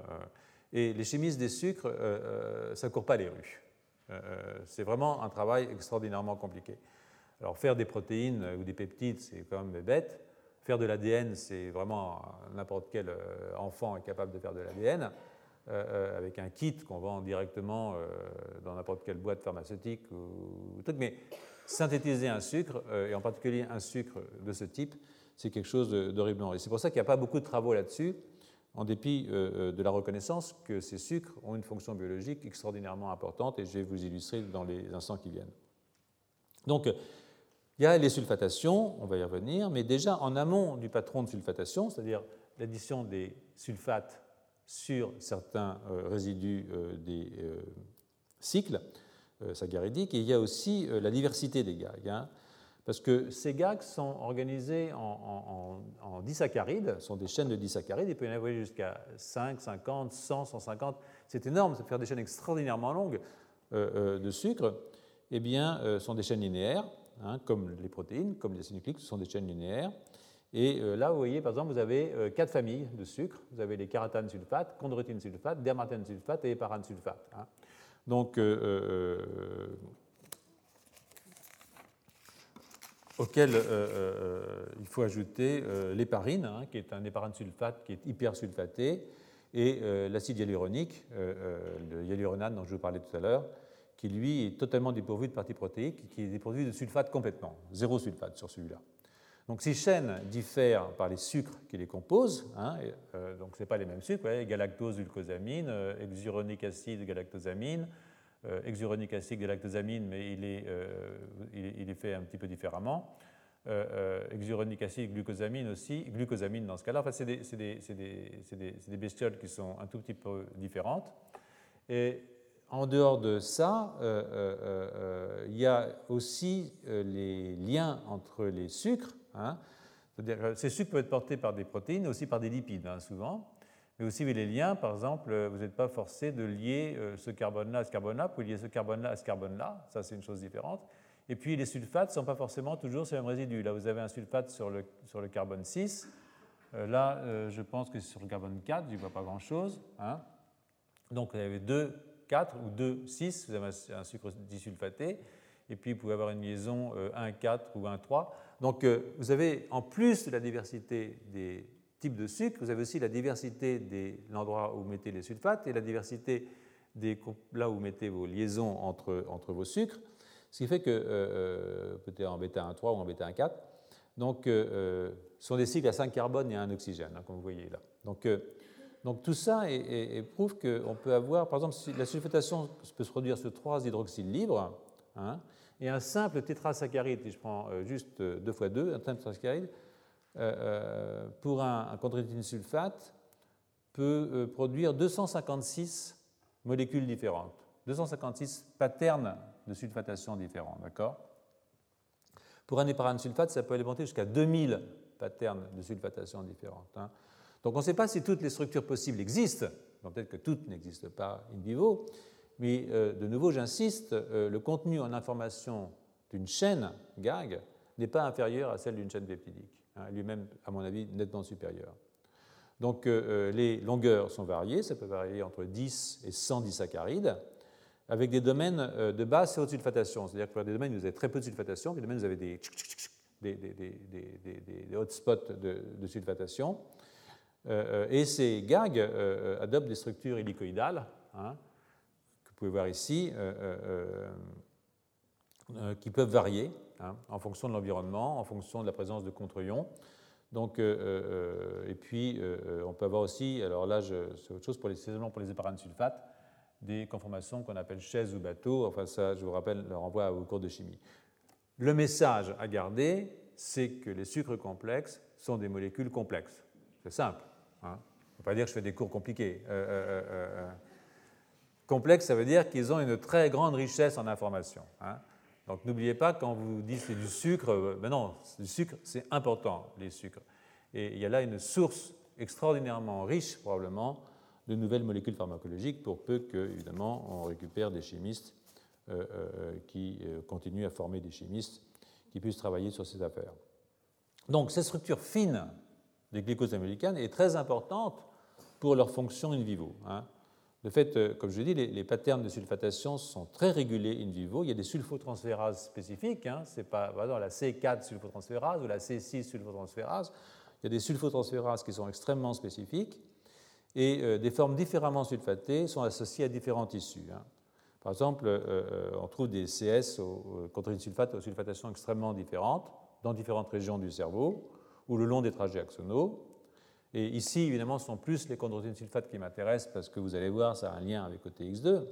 et les chimistes des sucres, euh, euh, ça ne court pas les rues. Euh, c'est vraiment un travail extraordinairement compliqué. Alors, faire des protéines ou des peptides, c'est quand même bête. Faire de l'A D N, c'est vraiment n'importe quel enfant est capable de faire de l'A D N. Euh, avec un kit qu'on vend directement euh, dans n'importe quelle boîte pharmaceutique ou, ou truc. Mais synthétiser un sucre, euh, et en particulier un sucre de ce type, c'est quelque chose d'horriblement. Et c'est pour ça qu'il n'y a pas beaucoup de travaux là-dessus, en dépit euh, de la reconnaissance que ces sucres ont une fonction biologique extraordinairement importante, et je vais vous illustrer dans les instants qui viennent. Donc, il y a les sulfatations, on va y revenir, mais déjà en amont du patron de sulfatation, c'est-à-dire l'addition des sulfates sur certains euh, résidus euh, des euh, cycles euh, saccharidiques, et il y a aussi euh, la diversité des G A G, hein, parce que ces G A G sont organisés en, en, en disaccharides, sont des chaînes de disaccharides, il peut y en avoir jusqu'à cinq, cinquante, cent, cent cinquante, c'est énorme, ça peut faire des chaînes extraordinairement longues euh, euh, de sucre, eh bien, euh, sont des chaînes linéaires, hein, comme les protéines, comme les acides nucléiques, ce sont des chaînes linéaires. Et euh, là, vous voyez, par exemple, vous avez euh, quatre familles de sucres. Vous avez les caratanes sulfates, chondroïtines sulfates, dermatènes sulfates et héparane sulfates, hein. Donc, euh, euh, auquel euh, euh, il faut ajouter euh, l'héparine, hein, qui est un héparine sulfate qui est hypersulfaté, et euh, l'acide hyaluronique, euh, euh, le hyaluronate dont je vous parlais tout à l'heure, qui lui est totalement dépourvu de partie protéique, qui est dépourvu de sulfate complètement, zéro sulfate sur celui-là. Donc ces chaînes diffèrent par les sucres qui les composent, hein, et, euh, donc ce n'est pas les mêmes sucres, ouais, galactose, glucosamine, euh, hexuronique acide, galactosamine, euh, hexuronique acide, galactosamine, mais il est, euh, il, est, il est fait un petit peu différemment. Euh, euh, hexuronique acide, glucosamine aussi, glucosamine dans ce cas-là, enfin, c'est des, des, des, des, des bestioles qui sont un tout petit peu différentes. Et en dehors de ça, euh, euh, euh, il y a aussi euh, les liens entre les sucres. Hein, c'est-à-dire que ces sucres peuvent être portés par des protéines, aussi par des lipides, hein, souvent. Mais aussi les liens, par exemple, vous n'êtes pas forcé de lier euh, ce carbone-là à ce carbone-là, vous pouvez lier ce carbone-là à ce carbone-là, ça c'est une chose différente. Et puis les sulfates ne sont pas forcément toujours ces mêmes résidus. Là, vous avez un sulfate sur le, sur le carbone six. Euh, là, euh, je pense que c'est sur le carbone quatre, je ne vois pas grand-chose. Hein. Donc, vous avez deux quatre ou deux six, vous avez un sucre disulfaté. Et puis, vous pouvez avoir une liaison euh, un quatre ou un trois. Donc, euh, vous avez, en plus de la diversité des types de sucre, vous avez aussi la diversité de l'endroit où vous mettez les sulfates et la diversité des, là où vous mettez vos liaisons entre, entre vos sucres. Ce qui fait que, euh, peut-être en bêta un trois ou en bêta un quatre, donc, euh, ce sont des cycles à cinq carbones et un oxygène, hein, comme vous voyez là. Donc, euh, donc tout ça est, est, est prouve qu'on peut avoir, par exemple, la sulfatation peut se produire sur trois hydroxyles libres, hein, et un simple tétrasaccharide, si je prends euh, juste deux fois deux, un tétrasaccharide, euh, pour un, un chondroïtine sulfate, peut euh, produire deux cent cinquante-six molécules différentes, deux cent cinquante-six patterns de sulfatation différents, d'accord ? Pour un héparine sulfate, ça peut alimenter jusqu'à deux mille patterns de sulfatation différentes. Hein. Donc on ne sait pas si toutes les structures possibles existent, donc peut-être que toutes n'existent pas in vivo, mais euh, de nouveau, j'insiste, euh, le contenu en information d'une chaîne G A G n'est pas inférieur à celle d'une chaîne peptidique, hein, lui-même, à mon avis, nettement supérieur. Donc euh, les longueurs sont variées, ça peut varier entre dix et cent disaccharides, avec des domaines de basse et haute sulfatation. C'est-à-dire que pour des domaines où vous avez très peu de sulfatation, puis des domaines où vous avez des, des, des, des, des, des hotspots de, de sulfatation. Euh, et ces G A G euh, adoptent des structures hélicoïdales, hein, que vous pouvez voir ici, euh, euh, euh, qui peuvent varier, hein, en fonction de l'environnement, en fonction de la présence de contre-ions. Donc, euh, euh, et puis, euh, on peut avoir aussi, alors là, c'est autre chose, pour les, seulement pour les héparines sulfates, des conformations qu'on appelle chaises ou bateaux. Enfin, ça, je vous rappelle, le renvoie au cours de chimie. Le message à garder, c'est que les sucres complexes sont des molécules complexes. C'est simple. Hein. Il ne faut pas dire que je fais des cours compliqués. Euh, euh, euh, complexes, ça veut dire qu'ils ont une très grande richesse en informations. Hein. Donc, n'oubliez pas, quand vous dites que c'est du sucre, ben non, du sucre, c'est important, les sucres. Et il y a là une source extraordinairement riche, probablement, de nouvelles molécules pharmacologiques, pour peu que, évidemment, on récupère des chimistes euh, euh, qui euh, continuent à former des chimistes qui puissent travailler sur ces affaires. Donc, cette structure fine des glycosamélicanes est très importante pour leur fonction in vivo. Hein. De fait, euh, comme je l'ai dit, les, les patterns de sulfatation sont très régulés in vivo. Il y a des sulfotransférases spécifiques. Hein. C'est pas, par exemple, la C quatre sulfotransférase ou la C six sulfotransférase. Il y a des sulfotransférases qui sont extrêmement spécifiques. Et euh, des formes différemment sulfatées sont associées à différents tissus. Hein. Par exemple, euh, on trouve des C S, au, chondroïtine sulfate, aux sulfatations extrêmement différentes, dans différentes régions du cerveau, ou le long des trajets axonaux. Et ici, évidemment, ce sont plus les chondroïtines sulfates qui m'intéressent, parce que vous allez voir, ça a un lien avec O T X deux.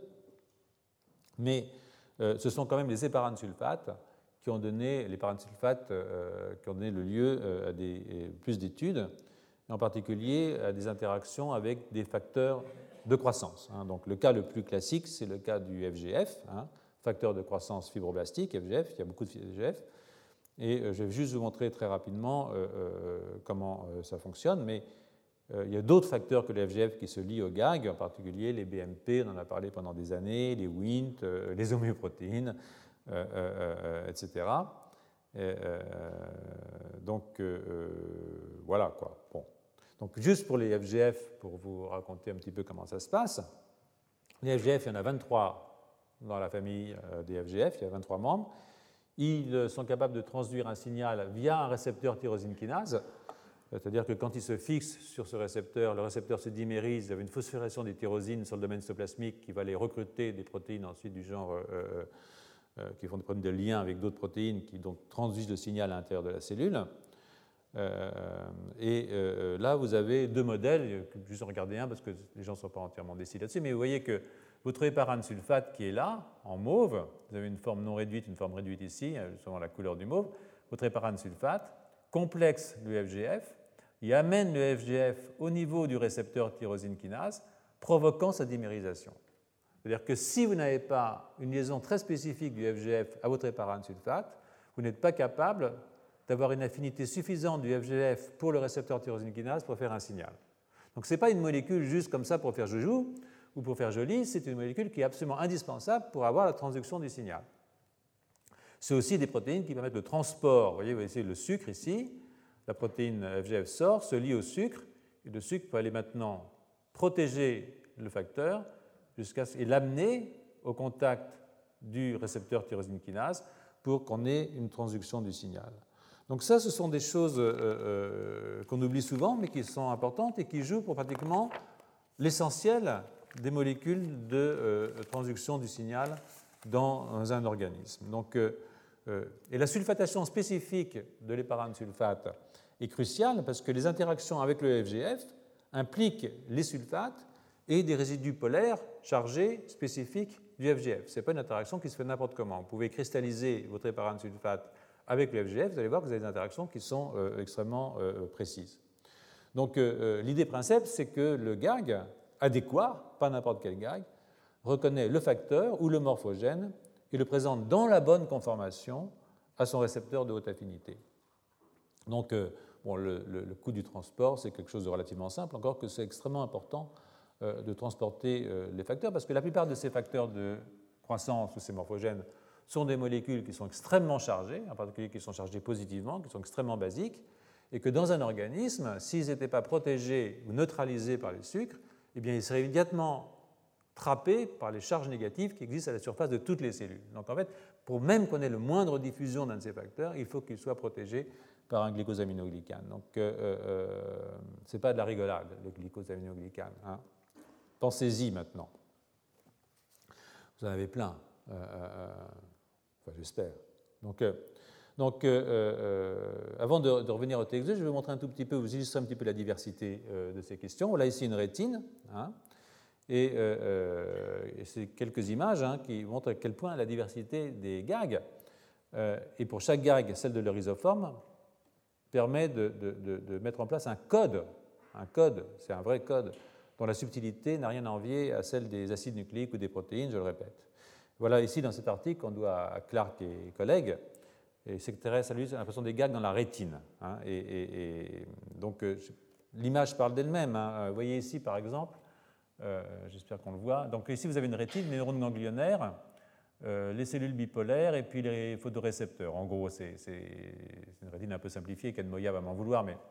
Mais euh, ce sont quand même les héparines sulfates qui ont donné, les héparines sulfates, euh, qui ont donné le lieu euh, à des, plus d'études, en particulier à des interactions avec des facteurs de croissance. Donc, le cas le plus classique, c'est le cas du F G F, hein, facteur de croissance fibroblastique, F G F, il y a beaucoup de F G F. Et je vais juste vous montrer très rapidement euh, euh, comment euh, ça fonctionne, mais euh, il y a d'autres facteurs que le F G F qui se lient au G A G, en particulier les B M P, on en a parlé pendant des années, les Wnt, euh, les homéoprotéines, euh, euh, et cetera. Et, euh, donc, euh, voilà quoi. Bon. Donc, juste pour les F G F, pour vous raconter un petit peu comment ça se passe, les F G F, il y en a vingt-trois dans la famille des F G F, il y a vingt-trois membres. Ils sont capables de transduire un signal via un récepteur tyrosine kinase, c'est-à-dire que quand ils se fixent sur ce récepteur, le récepteur se dimérise, il y a une phosphorylation des tyrosines sur le domaine cytoplasmique qui va aller recruter des protéines ensuite du genre euh, euh, qui font des protéines de lien avec d'autres protéines qui donc transduisent le signal à l'intérieur de la cellule. Euh, et euh, là, vous avez deux modèles, juste en regarder un parce que les gens ne sont pas entièrement décidés là-dessus, mais vous voyez que votre éparane sulfate qui est là, en mauve, vous avez une forme non réduite, une forme réduite ici, selon la couleur du mauve, votre éparane sulfate complexe le F G F, il amène le F G F au niveau du récepteur tyrosine kinase, provoquant sa dimérisation. C'est-à-dire que si vous n'avez pas une liaison très spécifique du F G F à votre éparane sulfate, vous n'êtes pas capable d'avoir une affinité suffisante du F G F pour le récepteur tyrosine kinase pour faire un signal. Donc ce n'est pas une molécule juste comme ça pour faire joujou ou pour faire joli, c'est une molécule qui est absolument indispensable pour avoir la transduction du signal. C'est aussi des protéines qui permettent le transport. Vous voyez, vous voyez le sucre ici, la protéine F G F sort, se lie au sucre, et le sucre peut aller maintenant protéger le facteur jusqu'à et l'amener au contact du récepteur tyrosine kinase pour qu'on ait une transduction du signal. Donc ça, ce sont des choses euh, euh, qu'on oublie souvent, mais qui sont importantes et qui jouent pour pratiquement l'essentiel des molécules de euh, transduction du signal dans un organisme. Donc, euh, euh, et la sulfatation spécifique de l'éparane sulfate est cruciale parce que les interactions avec le F G F impliquent les sulfates et des résidus polaires chargés spécifiques du F G F. Ce n'est pas une interaction qui se fait n'importe comment. Vous pouvez cristalliser votre éparane sulfate avec le F G F, vous allez voir que vous avez des interactions qui sont euh, extrêmement euh, précises. Donc euh, l'idée principe, c'est que le gag adéquat, pas n'importe quel gag, reconnaît le facteur ou le morphogène et le présente dans la bonne conformation à son récepteur de haute affinité. Donc euh, bon, le, le, le coût du transport, c'est quelque chose de relativement simple, encore que c'est extrêmement important euh, de transporter euh, les facteurs, parce que la plupart de ces facteurs de croissance ou ces morphogènes sont des molécules qui sont extrêmement chargées, en particulier qui sont chargées positivement, qui sont extrêmement basiques, et que dans un organisme, s'ils n'étaient pas protégés ou neutralisés par les sucres, eh bien, ils seraient immédiatement trappés par les charges négatives qui existent à la surface de toutes les cellules. Donc en fait, pour même qu'on ait le moindre diffusion d'un de ces facteurs, il faut qu'il soit protégé par un glycosaminoglycane. Donc euh, euh, ce n'est pas de la rigolade, le glycosaminoglycane. Hein. Pensez-y maintenant. Vous en avez plein. Euh, euh, enfin, j'espère. Donc, euh, donc euh, euh, avant de, de revenir au T X deux, je vais vous montrer un tout petit peu, vous illustrer un petit peu la diversité euh, de ces questions. Là, ici, une rétine. Hein, et, euh, et c'est quelques images hein, qui montrent à quel point la diversité des gags, euh, et pour chaque gag, celle de leur isoforme, permet de, de, de, de mettre en place un code. Un code, c'est un vrai code, dont la subtilité n'a rien à envier à celle des acides nucléiques ou des protéines, je le répète. Voilà, ici, dans cet article, on doit à Clark et collègues, et s'intéresse à lui, l'impression des gags dans la rétine. Hein, et, et, et donc, euh, l'image parle d'elle-même. Hein. Vous voyez ici, par exemple, euh, j'espère qu'on le voit. Donc, ici, vous avez une rétine, les neurones ganglionnaires, euh, les cellules bipolaires et puis les photorécepteurs. En gros, c'est, c'est une rétine un peu simplifiée. Ken Moya va m'en vouloir, mais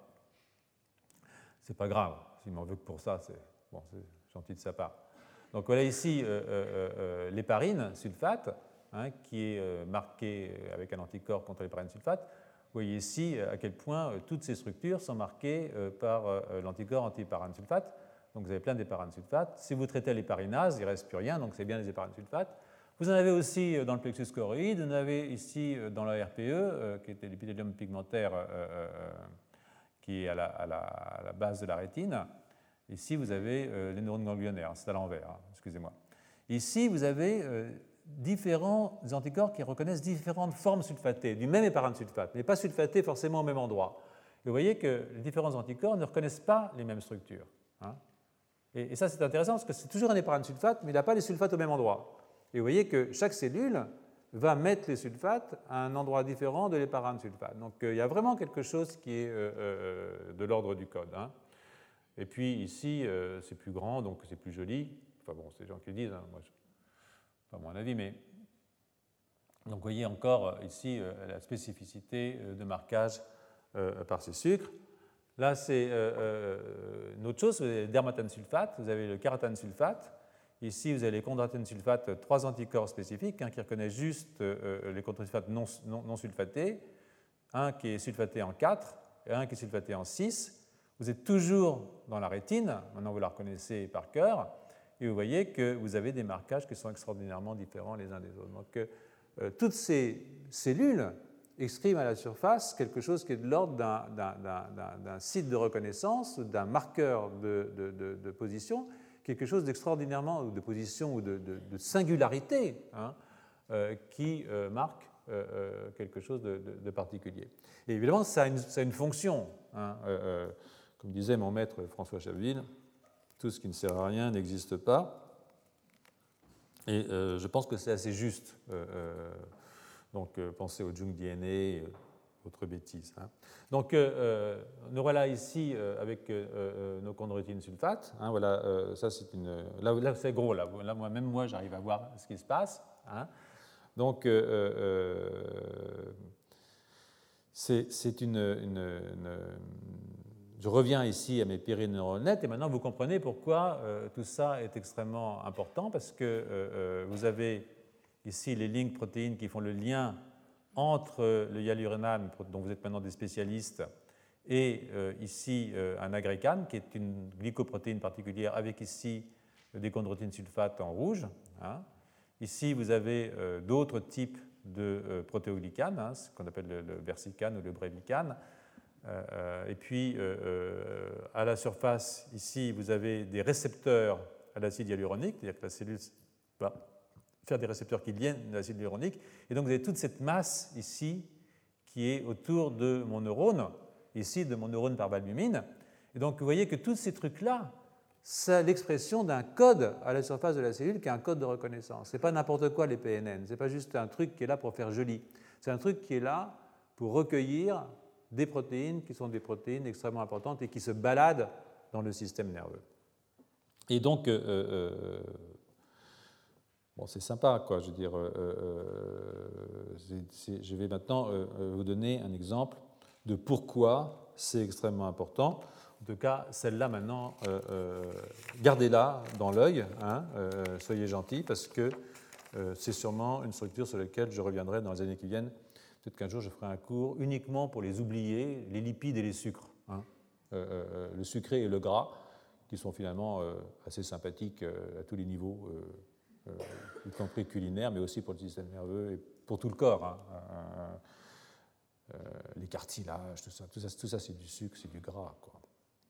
c'est pas grave. S'il m'en veut que pour ça, c'est, bon, c'est gentil de sa part. Donc voilà ici euh, euh, euh, l'héparine sulfate, hein, qui est euh, marquée avec un anticorps contre l'héparine sulfate. Vous voyez ici à quel point euh, toutes ces structures sont marquées euh, par euh, l'anticorps anti-héparine sulfate. Donc vous avez plein d'héparine sulfate. Si vous traitez l'héparinase, il ne reste plus rien, donc c'est bien les héparines sulfates. Vous en avez aussi dans le plexus choroïde, vous en avez ici dans la R P E, euh, qui était l'épithélium pigmentaire euh, euh, qui est à la, à, la, à la base de la rétine. Ici, vous avez euh, les neurones ganglionnaires, c'est à l'envers, hein, excusez-moi. Ici, vous avez euh, différents anticorps qui reconnaissent différentes formes sulfatées, du même héparine sulfate, mais pas sulfatées forcément au même endroit. Et vous voyez que les différents anticorps ne reconnaissent pas les mêmes structures. Hein. Et, et ça, c'est intéressant parce que c'est toujours un héparine sulfate, mais il n'a pas les sulfates au même endroit. Et vous voyez que chaque cellule va mettre les sulfates à un endroit différent de l'héparine sulfate. Donc, euh, il y a vraiment quelque chose qui est euh, euh, de l'ordre du code. Hein. Et puis ici, euh, c'est plus grand, donc c'est plus joli. Enfin bon, c'est les gens qui le disent, hein. Moi, je... pas mon avis, mais... Donc vous voyez encore ici euh, la spécificité de marquage euh, par ces sucres. Là, c'est euh, euh, une autre chose, vous avez le dermatane sulfate, vous avez le kératane sulfate, Ici, vous avez les chondroïtine sulfate, trois anticorps spécifiques, un qui reconnaît juste euh, les chondroïtine sulfate non, non, non sulfatés, un qui est sulfaté en quatre et un qui est sulfaté en six. Vous êtes toujours dans la rétine, maintenant vous la reconnaissez par cœur, et vous voyez que vous avez des marquages qui sont extraordinairement différents les uns des autres. Donc, euh, toutes ces cellules expriment à la surface quelque chose qui est de l'ordre d'un, d'un, d'un, d'un site de reconnaissance, d'un marqueur de, de, de, de position, quelque chose d'extraordinairement, ou de position ou de, de, de singularité, hein, euh, qui euh, marque euh, quelque chose de, de, de particulier. Et évidemment, ça a une, ça a une fonction. Hein, euh, comme disait mon maître François Chabeville, tout ce qui ne sert à rien n'existe pas. Et euh, je pense que c'est assez juste. Euh, euh, donc, euh, pensez au junk D N A et autres bêtises. Hein. Donc, euh, nous voilà ici euh, avec euh, nos chondroïtine sulfate. Hein, voilà, euh, ça c'est une. Là, là c'est gros. Là, là moi, même moi, j'arrive à voir ce qui se passe. Hein. Donc, euh, euh, c'est, c'est une, une, une. Je reviens ici à mes périneurones nets et maintenant vous comprenez pourquoi euh, tout ça est extrêmement important parce que euh, vous avez ici les lignes protéines qui font le lien entre le hyaluronate, dont vous êtes maintenant des spécialistes, et euh, ici euh, un agricane qui est une glycoprotéine particulière avec ici des chondroïtine sulfate en rouge. Hein. Ici vous avez euh, d'autres types de euh, protéoglycanes, hein, ce qu'on appelle le, le versicane ou le brevicane. Euh, et puis, euh, à la surface, ici, vous avez des récepteurs à l'acide hyaluronique, c'est-à-dire que la cellule va faire des récepteurs qui liennent l'acide hyaluronique. Et donc, vous avez toute cette masse ici qui est autour de mon neurone, ici, de mon neurone par albumine. Et donc, vous voyez que tous ces trucs-là, c'est l'expression d'un code à la surface de la cellule qui est un code de reconnaissance. Ce n'est pas n'importe quoi, les P N N. Ce n'est pas juste un truc qui est là pour faire joli. C'est un truc qui est là pour recueillir des protéines qui sont des protéines extrêmement importantes et qui se baladent dans le système nerveux. Et donc, euh, euh, bon, c'est sympa, quoi. Je veux dire, euh, euh, c'est, c'est, je vais maintenant euh, vous donner un exemple de pourquoi c'est extrêmement important. En tout cas, celle-là, maintenant, euh, euh, gardez-la dans l'œil, hein, euh, soyez gentils, parce que euh, c'est sûrement une structure sur laquelle je reviendrai dans les années qui viennent. Peut-être qu'un jour, je ferai un cours uniquement pour les oubliés, les lipides et les sucres. Hein. Euh, euh, le sucré et le gras, qui sont finalement euh, assez sympathiques euh, à tous les niveaux, euh, euh, y compris culinaires, mais aussi pour le système nerveux et pour tout le corps. Hein. Euh, euh, les cartilages, tout ça, tout ça, tout ça c'est du sucre, c'est du gras, quoi.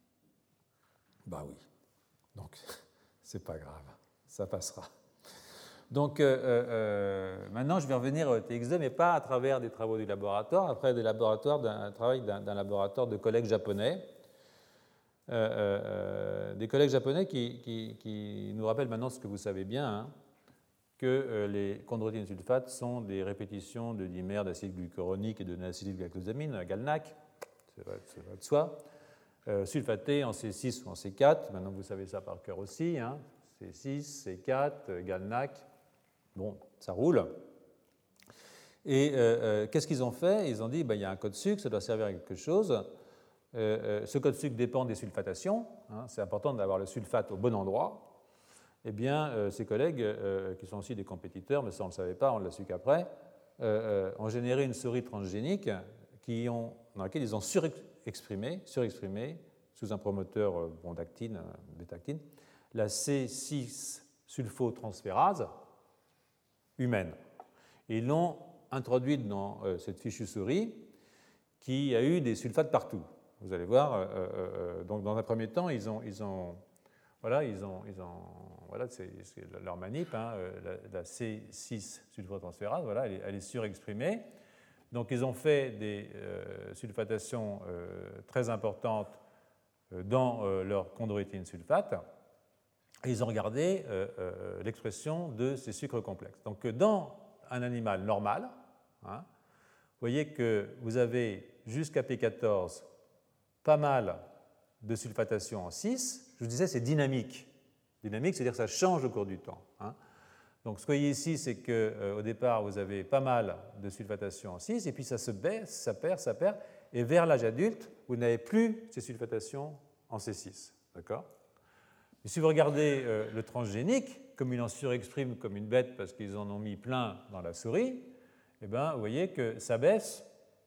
Bah oui. Donc, c'est pas grave, ça passera. Donc, euh, euh, maintenant, je vais revenir au T X deux, mais pas à travers des travaux du laboratoire, après des laboratoires, d'un travail d'un, d'un laboratoire de collègues japonais, euh, euh, des collègues japonais qui, qui, qui nous rappellent maintenant ce que vous savez bien, hein, que euh, les chondroïtine sulfate sont des répétitions de dimères d'acide glucuronique et de acylglycosamine, GalNAc, ça va, ça va de soi, euh, sulfatés en C six ou en C quatre, maintenant vous savez ça par cœur aussi, hein, C six, C quatre, GalNAc. Bon, ça roule. Et euh, euh, qu'est-ce qu'ils ont fait? Ils ont dit, ben, il y a un code sucre, ça doit servir à quelque chose. Euh, euh, ce code sucre dépend des sulfatations. Hein, c'est important d'avoir le sulfate au bon endroit. Eh bien, euh, ces collègues, euh, qui sont aussi des compétiteurs, mais ça on ne le savait pas, on l'a su qu'après, euh, euh, ont généré une souris transgénique qui ont, dans laquelle ils ont surexprimé, surexprimé sous un promoteur euh, bon, d'actine, euh, bêta-actine, la C six sulfotransférase humaine. Et ils l'ont introduite dans euh, cette fichue souris qui a eu des sulfates partout. Vous allez voir, euh, euh, donc dans un premier temps, ils ont, ils ont, voilà, ils ont, ils ont, voilà, c'est, c'est leur manip, hein, la, la C six sulfotransférase, voilà, elle est, elle est surexprimée. Donc ils ont fait des euh, sulfatations euh, très importantes euh, dans euh, leur chondroïtine sulfate. Et ils ont regardé euh, euh, l'expression de ces sucres complexes. Donc, dans un animal normal, hein, vous voyez que vous avez jusqu'à P quatorze pas mal de sulfatation en six. Je vous disais, c'est dynamique. Dynamique, c'est-à-dire que ça change au cours du temps. Hein. Donc, ce que vous voyez ici, c'est qu'au euh, départ, vous avez pas mal de sulfatation en six, et puis ça se baisse, ça perd, ça perd, et vers l'âge adulte, vous n'avez plus ces sulfatations en C six. D'accord ? Et si vous regardez euh, le transgénique, comme il en surexprime comme une bête parce qu'ils en ont mis plein dans la souris, eh bien, vous voyez que ça baisse,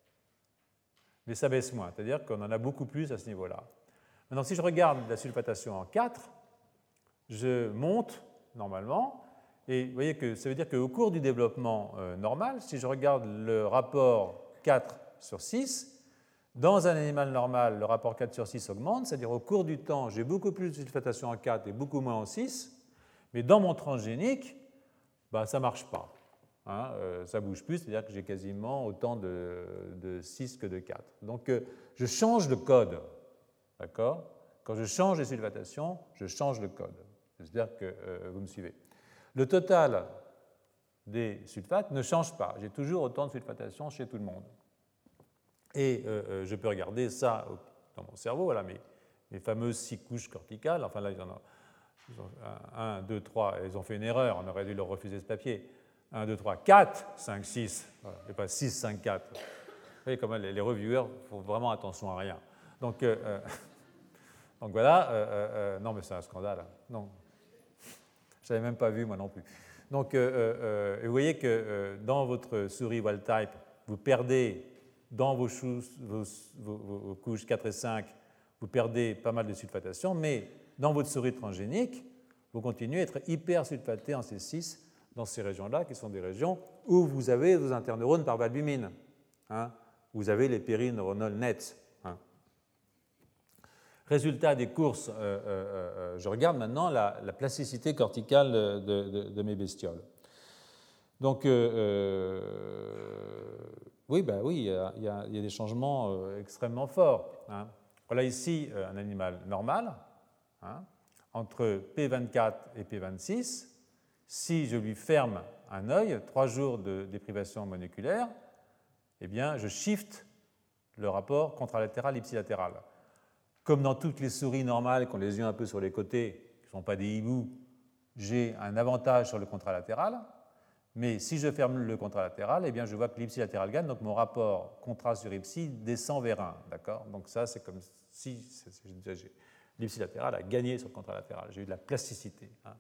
mais ça baisse moins, c'est-à-dire qu'on en a beaucoup plus à ce niveau-là. Maintenant, si je regarde la sulfatation en quatre, je monte normalement, et vous voyez que ça veut dire qu'au cours du développement euh, normal, si je regarde le rapport quatre sur six, dans un animal normal, le rapport quatre sur six augmente, c'est-à-dire au cours du temps, j'ai beaucoup plus de sulfatation en quatre et beaucoup moins en six, mais dans mon transgénique, bah, ça ne marche pas. Hein, euh, ça ne bouge plus, c'est-à-dire que j'ai quasiment autant de, de six que de quatre. Donc, euh, je change le code. D'accord ? Quand je change les sulfatations, je change le code. J'espère que euh, vous me suivez. Le total des sulfates ne change pas. J'ai toujours autant de sulfatation chez tout le monde. Et euh, euh, je peux regarder ça dans mon cerveau, voilà, mes, mes fameuses six couches corticales. Enfin, là, ils en ont, ils ont un, deux, trois, ils ont fait une erreur, on aurait dû leur refuser ce papier. un, deux, trois, quatre, cinq, six, voilà, et pas six, cinq, quatre. Vous voyez comment les, les reviewers font vraiment attention à rien. Donc, euh, euh, donc voilà, euh, euh, non mais c'est un scandale. Non, je n'avais même pas vu moi non plus. Donc euh, euh, vous voyez que euh, dans votre souris wild type, vous perdez dans vos, chou- vos, vos, vos couches quatre et cinq, vous perdez pas mal de sulfatation, mais dans votre souris transgénique, vous continuez à être hyper sulfaté en C six dans ces régions-là, qui sont des régions où vous avez vos interneurones par valbumine. Hein, vous avez les périneuronales nets. Hein. Résultat des courses, euh, euh, euh, je regarde maintenant la, la plasticité corticale de, de, de mes bestioles. Donc, euh, euh, oui, bah oui, il y, a, il y a des changements euh, extrêmement forts. Hein. Voilà ici euh, un animal normal, hein, entre P vingt-quatre et P vingt-six. Si je lui ferme un œil, trois jours de déprivation moléculaire, eh bien, je shift le rapport contralatéral ipsilatéral. Comme dans toutes les souris normales qui ont les yeux un peu sur les côtés, qui ne sont pas des hiboux, j'ai un avantage sur le contralatéral, mais si je ferme le contralatéral, eh bien, je vois que l'ipsilatéral gagne, donc mon rapport contrat sur ipsi descend vers un. D'accord ? Donc ça, c'est comme si l'ipsilatéral a gagné sur le contralatéral. J'ai eu de la plasticité. Hein.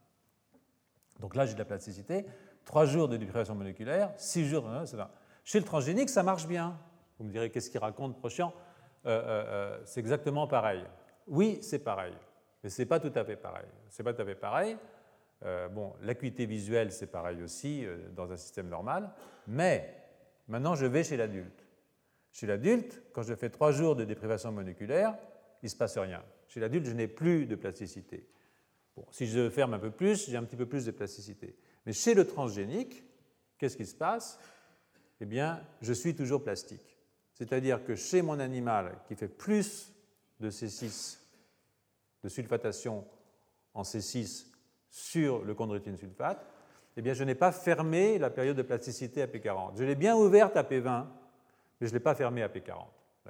Donc là, j'ai de la plasticité. Trois jours de déprivation moléculaire, six jours, c'est ça. Chez le transgénique, ça marche bien. Vous me direz, qu'est-ce qu'il raconte, prochain euh, euh, C'est exactement pareil. Oui, c'est pareil, mais ce n'est pas tout à fait pareil. C'est pas tout à fait pareil. Euh, bon, l'acuité visuelle, c'est pareil aussi euh, dans un système normal, mais maintenant, je vais chez l'adulte. Chez l'adulte, quand je fais trois jours de déprivation moléculaire, il ne se passe rien. Chez l'adulte, je n'ai plus de plasticité. Bon, si je ferme un peu plus, j'ai un petit peu plus de plasticité. Mais chez le transgénique, qu'est-ce qui se passe ? Eh bien, je suis toujours plastique. C'est-à-dire que chez mon animal qui fait plus de C six, de sulfatation en C six sur le chondroïtine sulfate, eh bien, je n'ai pas fermé la période de plasticité à P quarante. Je l'ai bien ouverte à P vingt, mais je ne l'ai pas fermée à P quarante. D'accord ?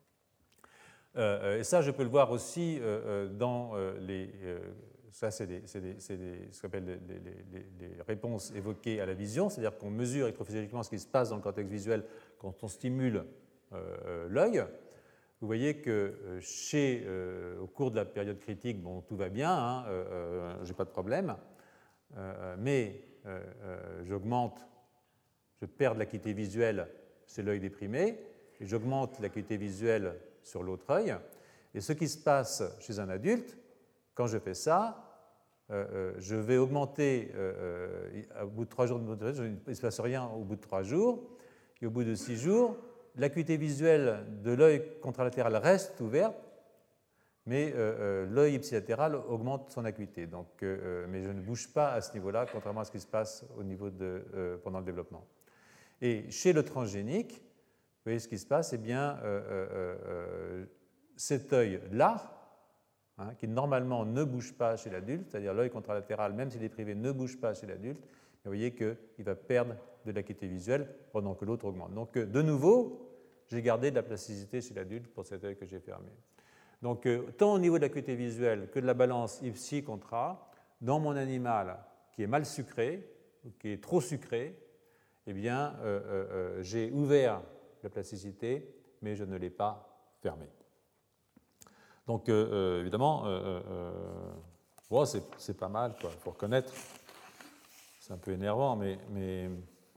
Euh, et ça, je peux le voir aussi euh, dans euh, les... Euh, ça, c'est, des, c'est, des, c'est des, ce qu'on appelle les, les, les, les réponses évoquées à la vision, c'est-à-dire qu'on mesure électrophysiologiquement ce qui se passe dans le cortex visuel quand on stimule euh, l'œil. Vous voyez que euh, chez, euh, au cours de la période critique, bon, tout va bien, hein, euh, je n'ai pas de problème, euh, mais euh, euh, j'augmente, je perds de l'acuité visuelle chez l'œil déprimé, et j'augmente l'acuité visuelle sur l'autre œil. Et ce qui se passe chez un adulte, quand je fais ça, euh, euh, je vais augmenter, euh, euh, au bout de trois jours, de il ne se passe rien au bout de trois jours, et au bout de six jours, l'acuité visuelle de l'œil contralatéral reste ouverte, mais euh, euh, l'œil ipsilatéral augmente son acuité. Donc, euh, mais je ne bouge pas à ce niveau-là, contrairement à ce qui se passe au niveau de, euh, pendant le développement. Et chez le transgénique, vous voyez ce qui se passe, eh bien, euh, euh, euh, cet œil-là, hein, qui normalement ne bouge pas chez l'adulte, c'est-à-dire l'œil contralatéral, même s'il est privé, ne bouge pas chez l'adulte, vous voyez qu'il va perdre de l'acuité visuelle pendant que l'autre augmente. Donc, de nouveau, j'ai gardé de la plasticité chez l'adulte pour cet œil que j'ai fermé. Donc, tant au niveau de l'acuité visuelle que de la balance ipsi-contra, dans mon animal qui est mal sucré, ou qui est trop sucré, eh bien, euh, euh, j'ai ouvert la plasticité, mais je ne l'ai pas fermée. Donc, euh, euh, évidemment, euh, euh, Bon, c'est, c'est pas mal, quoi, il faut reconnaître. C'est un peu énervant, mais... mais...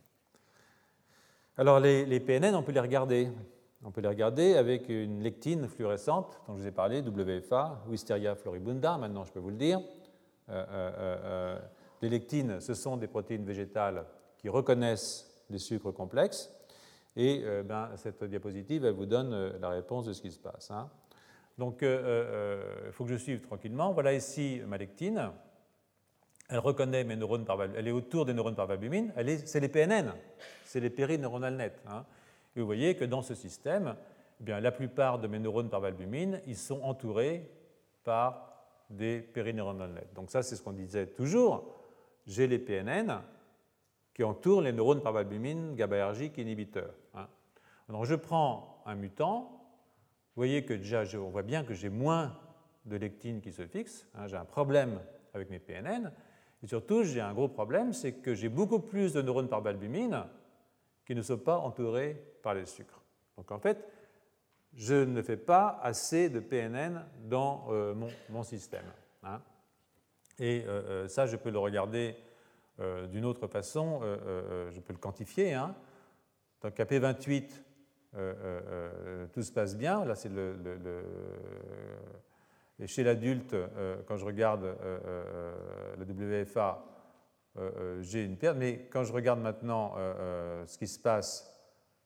Alors, les, les P N N, on peut les regarder. On peut les regarder avec une lectine fluorescente, dont je vous ai parlé, W F A, Wisteria floribunda, maintenant je peux vous le dire. Euh, euh, euh, les lectines, ce sont des protéines végétales qui reconnaissent les sucres complexes. Et euh, ben, cette diapositive, elle vous donne euh, la réponse de ce qui se passe. Hein. Donc, il euh, euh, faut que je suive tranquillement. Voilà ici ma lectine. Elle reconnaît mes neurones par valbumine. Elle est autour des neurones par valbumine. Elle est, c'est les P N N, c'est les périneuronales nettes. Hein. Et vous voyez que dans ce système, eh bien, la plupart de mes neurones par valbumine, ils sont entourés par des périneuronales nettes. Donc ça, c'est ce qu'on disait toujours. J'ai les P N N qui entourent les neurones par valbumine GABAergiques inhibiteurs. Hein. Alors je prends un mutant. Vous voyez que déjà, je, on voit bien que j'ai moins de lectine qui se fixe. Hein. J'ai un problème avec mes P N N. Et surtout, j'ai un gros problème, c'est que j'ai beaucoup plus de neurones par valbumine qui ne sont pas entourés par les sucres. Donc en fait, je ne fais pas assez de P N N dans euh, mon, mon système. Hein. Et euh, ça, je peux le regarder euh, d'une autre façon, euh, euh, je peux le quantifier. Hein. Donc à P vingt-huit, euh, euh, tout se passe bien. Là, c'est le, le, le... Et chez l'adulte, euh, quand je regarde euh, euh, le W F A, euh, euh, j'ai une perte. Mais quand je regarde maintenant euh, euh, ce qui se passe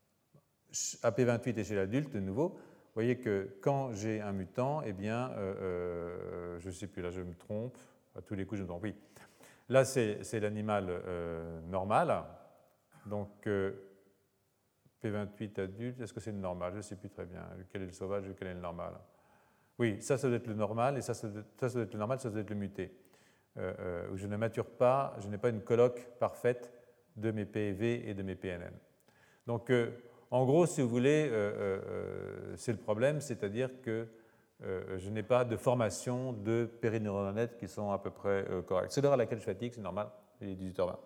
à P vingt-huit et chez l'adulte, de nouveau, vous voyez que quand j'ai un mutant, eh bien, euh, euh, je ne sais plus, là je me trompe, à tous les coups je me trompe, oui. Là c'est, c'est l'animal euh, normal, donc euh, P vingt-huit adulte, est-ce que c'est le normal? Je ne sais plus très bien, quel est le sauvage et quel est le normal. Oui, ça, ça doit être le normal, et ça, ça doit, ça, ça doit être le normal, ça doit être le muté. Euh, euh, où je ne mature pas, je n'ai pas une colloque parfaite de mes P E V et de mes P N N. Donc, euh, en gros, si vous voulez, euh, euh, c'est le problème, c'est-à-dire que euh, je n'ai pas de formation de périneuronales nettes qui sont à peu près euh, correctes. C'est l'heure à laquelle je fatigue, c'est normal, il est dix-huit heures vingt.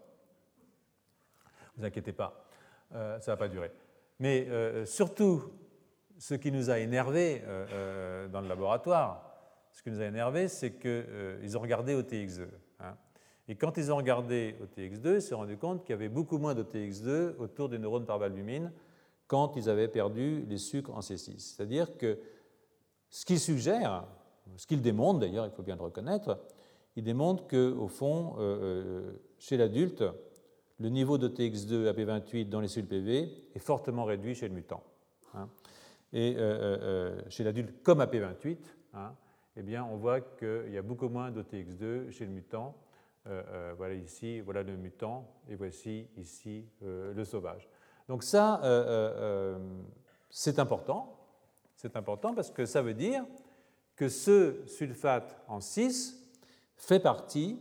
Ne vous inquiétez pas, euh, ça ne va pas durer. Mais euh, surtout, ce qui nous a énervés euh, euh, dans le laboratoire, ce qui nous a énervés, c'est qu'ils euh, ont regardé O T X deux. Hein. Et quand ils ont regardé O T X deux, ils se sont rendus compte qu'il y avait beaucoup moins d'O T X deux autour des neurones par valbumine quand ils avaient perdu les sucres en C six. C'est-à-dire que ce qu'ils suggèrent, ce qu'ils démontrent d'ailleurs, il faut bien le reconnaître, ils démontrent qu'au fond, euh, chez l'adulte, le niveau d'O T X deux à P vingt-huit dans les cellules P V est fortement réduit chez le mutant. Hein. Et euh, euh, chez l'adulte, comme à P vingt-huit, hein, eh bien, on voit qu'il y a beaucoup moins d'O T X deux chez le mutant. Euh, euh, voilà ici, voilà le mutant, et voici ici euh, le sauvage. Donc ça, euh, euh, c'est important. C'est important parce que ça veut dire que ce sulfate en six fait partie...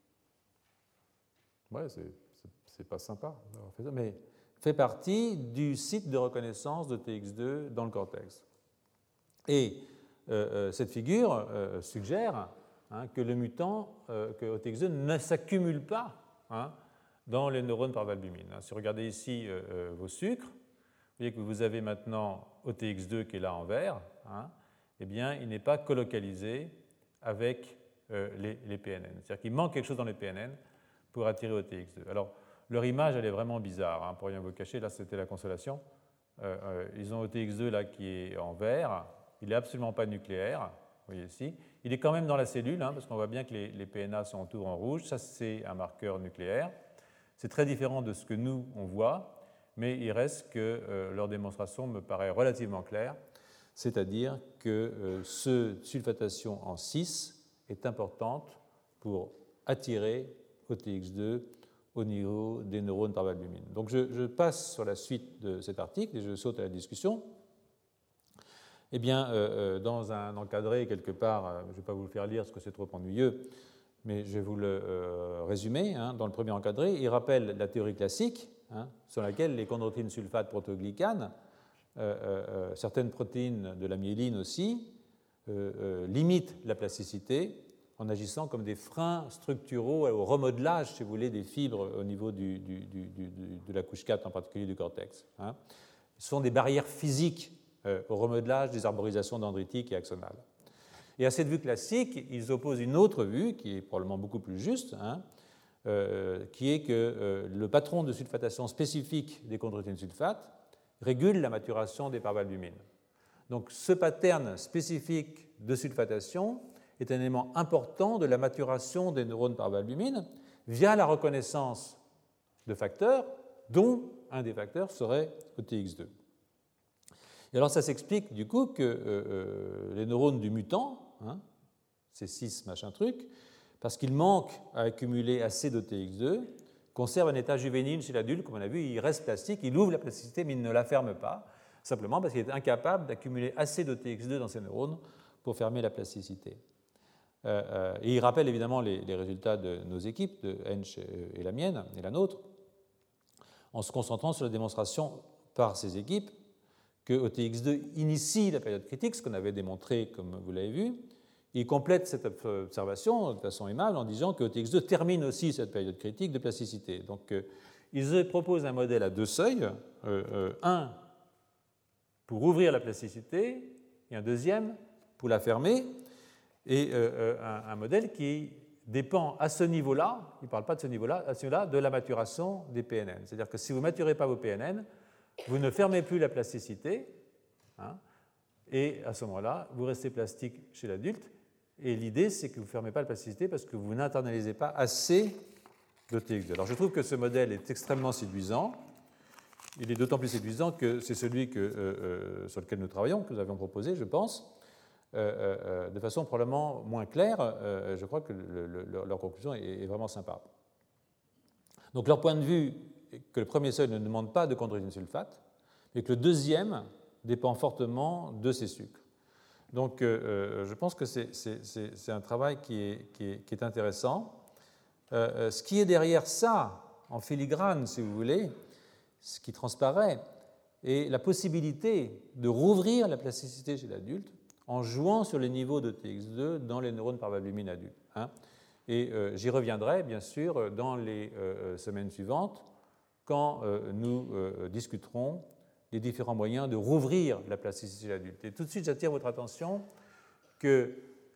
Ouais, c'est, c'est, c'est pas sympa d'avoir fait ça, mais fait partie du site de reconnaissance d'O T X deux dans le cortex. Et euh, cette figure euh, suggère hein, que le mutant, euh, que O T X deux ne s'accumule pas hein, dans les neurones par valbumine. Si vous regardez ici euh, vos sucres, vous voyez que vous avez maintenant O T X deux qui est là en vert, hein, eh bien, il n'est pas colocalisé avec euh, les, les P N N. C'est-à-dire qu'il manque quelque chose dans les P N N pour attirer O T X deux. Alors, leur image, elle est vraiment bizarre, hein, pour rien vous cacher. Là, c'était la consolation. Euh, euh, ils ont O T X deux là qui est en vert. Il n'est absolument pas nucléaire, vous voyez ici. Il est quand même dans la cellule, hein, parce qu'on voit bien que les, les P N A sont autour en rouge. Ça, c'est un marqueur nucléaire. C'est très différent de ce que nous, on voit, mais il reste que euh, leur démonstration me paraît relativement claire, c'est-à-dire que euh, cette sulfatation en six est importante pour attirer O T X deux au niveau des neurones par valbumine. Donc je, je passe sur la suite de cet article et je saute à la discussion. Eh bien, euh, dans un encadré quelque part, euh, je ne vais pas vous le faire lire parce que c'est trop ennuyeux, mais je vais vous le euh, résumer. Hein. Dans le premier encadré, il rappelle la théorie classique, hein, sur laquelle les chondroïtines sulfate protoglycanes, euh, euh, certaines protéines de la myéline aussi, euh, euh, limitent la plasticité en agissant comme des freins structuraux au remodelage, si vous voulez, des fibres au niveau du, du, du, du, de la couche quatre, en particulier du cortex. Hein. Ce sont des barrières physiques euh, au remodelage des arborisations dendritiques et axonales. Et à cette vue classique, ils opposent une autre vue, qui est probablement beaucoup plus juste, hein, euh, qui est que euh, le patron de sulfatation spécifique des chondroïtines sulfates régule la maturation des parvalbumines. Donc ce pattern spécifique de sulfatation est un élément important de la maturation des neurones parvalbumines via la reconnaissance de facteurs, dont un des facteurs serait O T X deux. Et alors ça s'explique du coup que euh, euh, les neurones du mutant, hein, C six machin truc, parce qu'ils manquent à accumuler assez d'O T X deux, conservent un état juvénile chez l'adulte, comme on a vu, il reste plastique, il ouvre la plasticité mais il ne la ferme pas, simplement parce qu'il est incapable d'accumuler assez d'O T X deux dans ses neurones pour fermer la plasticité. Euh, euh, et il rappelle évidemment les, les résultats de nos équipes, de Hensch et la mienne, et la nôtre, en se concentrant sur la démonstration par ces équipes que O T X deux initie la période critique, ce qu'on avait démontré comme vous l'avez vu. Il complète cette observation de façon aimable en disant que O T X deux termine aussi cette période critique de plasticité. Donc euh, ils proposent un modèle à deux seuils, euh, euh, un pour ouvrir la plasticité et un deuxième pour la fermer, et euh, un, un modèle qui dépend à ce niveau-là, il ne parle pas de ce niveau-là, à ce niveau-là de la maturation des P N N. C'est-à-dire que si vous ne maturez pas vos P N N, vous ne fermez plus la plasticité, hein, et à ce moment-là, vous restez plastique chez l'adulte, et l'idée, c'est que vous ne fermez pas la plasticité parce que vous n'internalisez pas assez d'O T X deux. Alors je trouve que ce modèle est extrêmement séduisant. Il est d'autant plus séduisant que c'est celui que, euh, euh, sur lequel nous travaillons, que nous avions proposé, je pense, euh, euh, de façon probablement moins claire. Euh, je crois que le, le, leur conclusion est, est vraiment sympa. Donc leur point de vue est que le premier seuil ne demande pas de chondroïtine sulfate, mais que le deuxième dépend fortement de ces sucres. Donc euh, je pense que c'est, c'est, c'est un travail qui est, qui est, qui est intéressant. Euh, ce qui est derrière ça, en filigrane, si vous voulez, ce qui transparaît, est la possibilité de rouvrir la plasticité chez l'adulte en jouant sur les niveaux de T X deux dans les neurones parvalbumines adultes. Hein. Et euh, j'y reviendrai, bien sûr, dans les euh, semaines suivantes, quand euh, nous euh, discuterons des différents moyens de rouvrir la plasticité chez l'adulte. Et tout de suite, j'attire votre attention que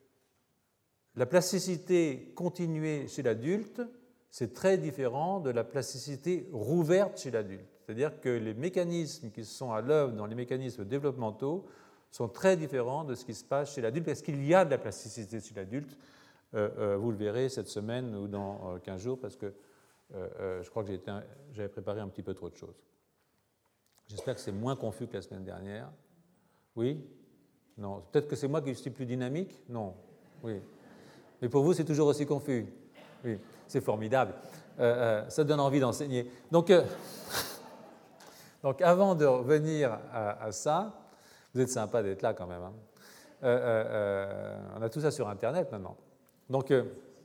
la plasticité continuée chez l'adulte, c'est très différent de la plasticité rouverte chez l'adulte. C'est-à-dire que les mécanismes qui sont à l'œuvre dans les mécanismes développementaux sont très différents de ce qui se passe chez l'adulte, parce qu'il y a de la plasticité chez l'adulte. Euh, euh, vous le verrez cette semaine ou dans euh, quinze jours, parce que euh, euh, je crois que j'ai été un, j'avais préparé un petit peu trop de choses. J'espère que c'est moins confus que la semaine dernière. Oui? Non. Peut-être que c'est moi qui suis plus dynamique? Non. Oui. Mais pour vous, c'est toujours aussi confus? Oui. C'est formidable. Euh, euh, ça donne envie d'enseigner. Donc, euh, donc, avant de revenir à, à ça, vous êtes sympa d'être là quand même. Hein. Euh, euh, euh, on a tout ça sur Internet maintenant. Donc, euh,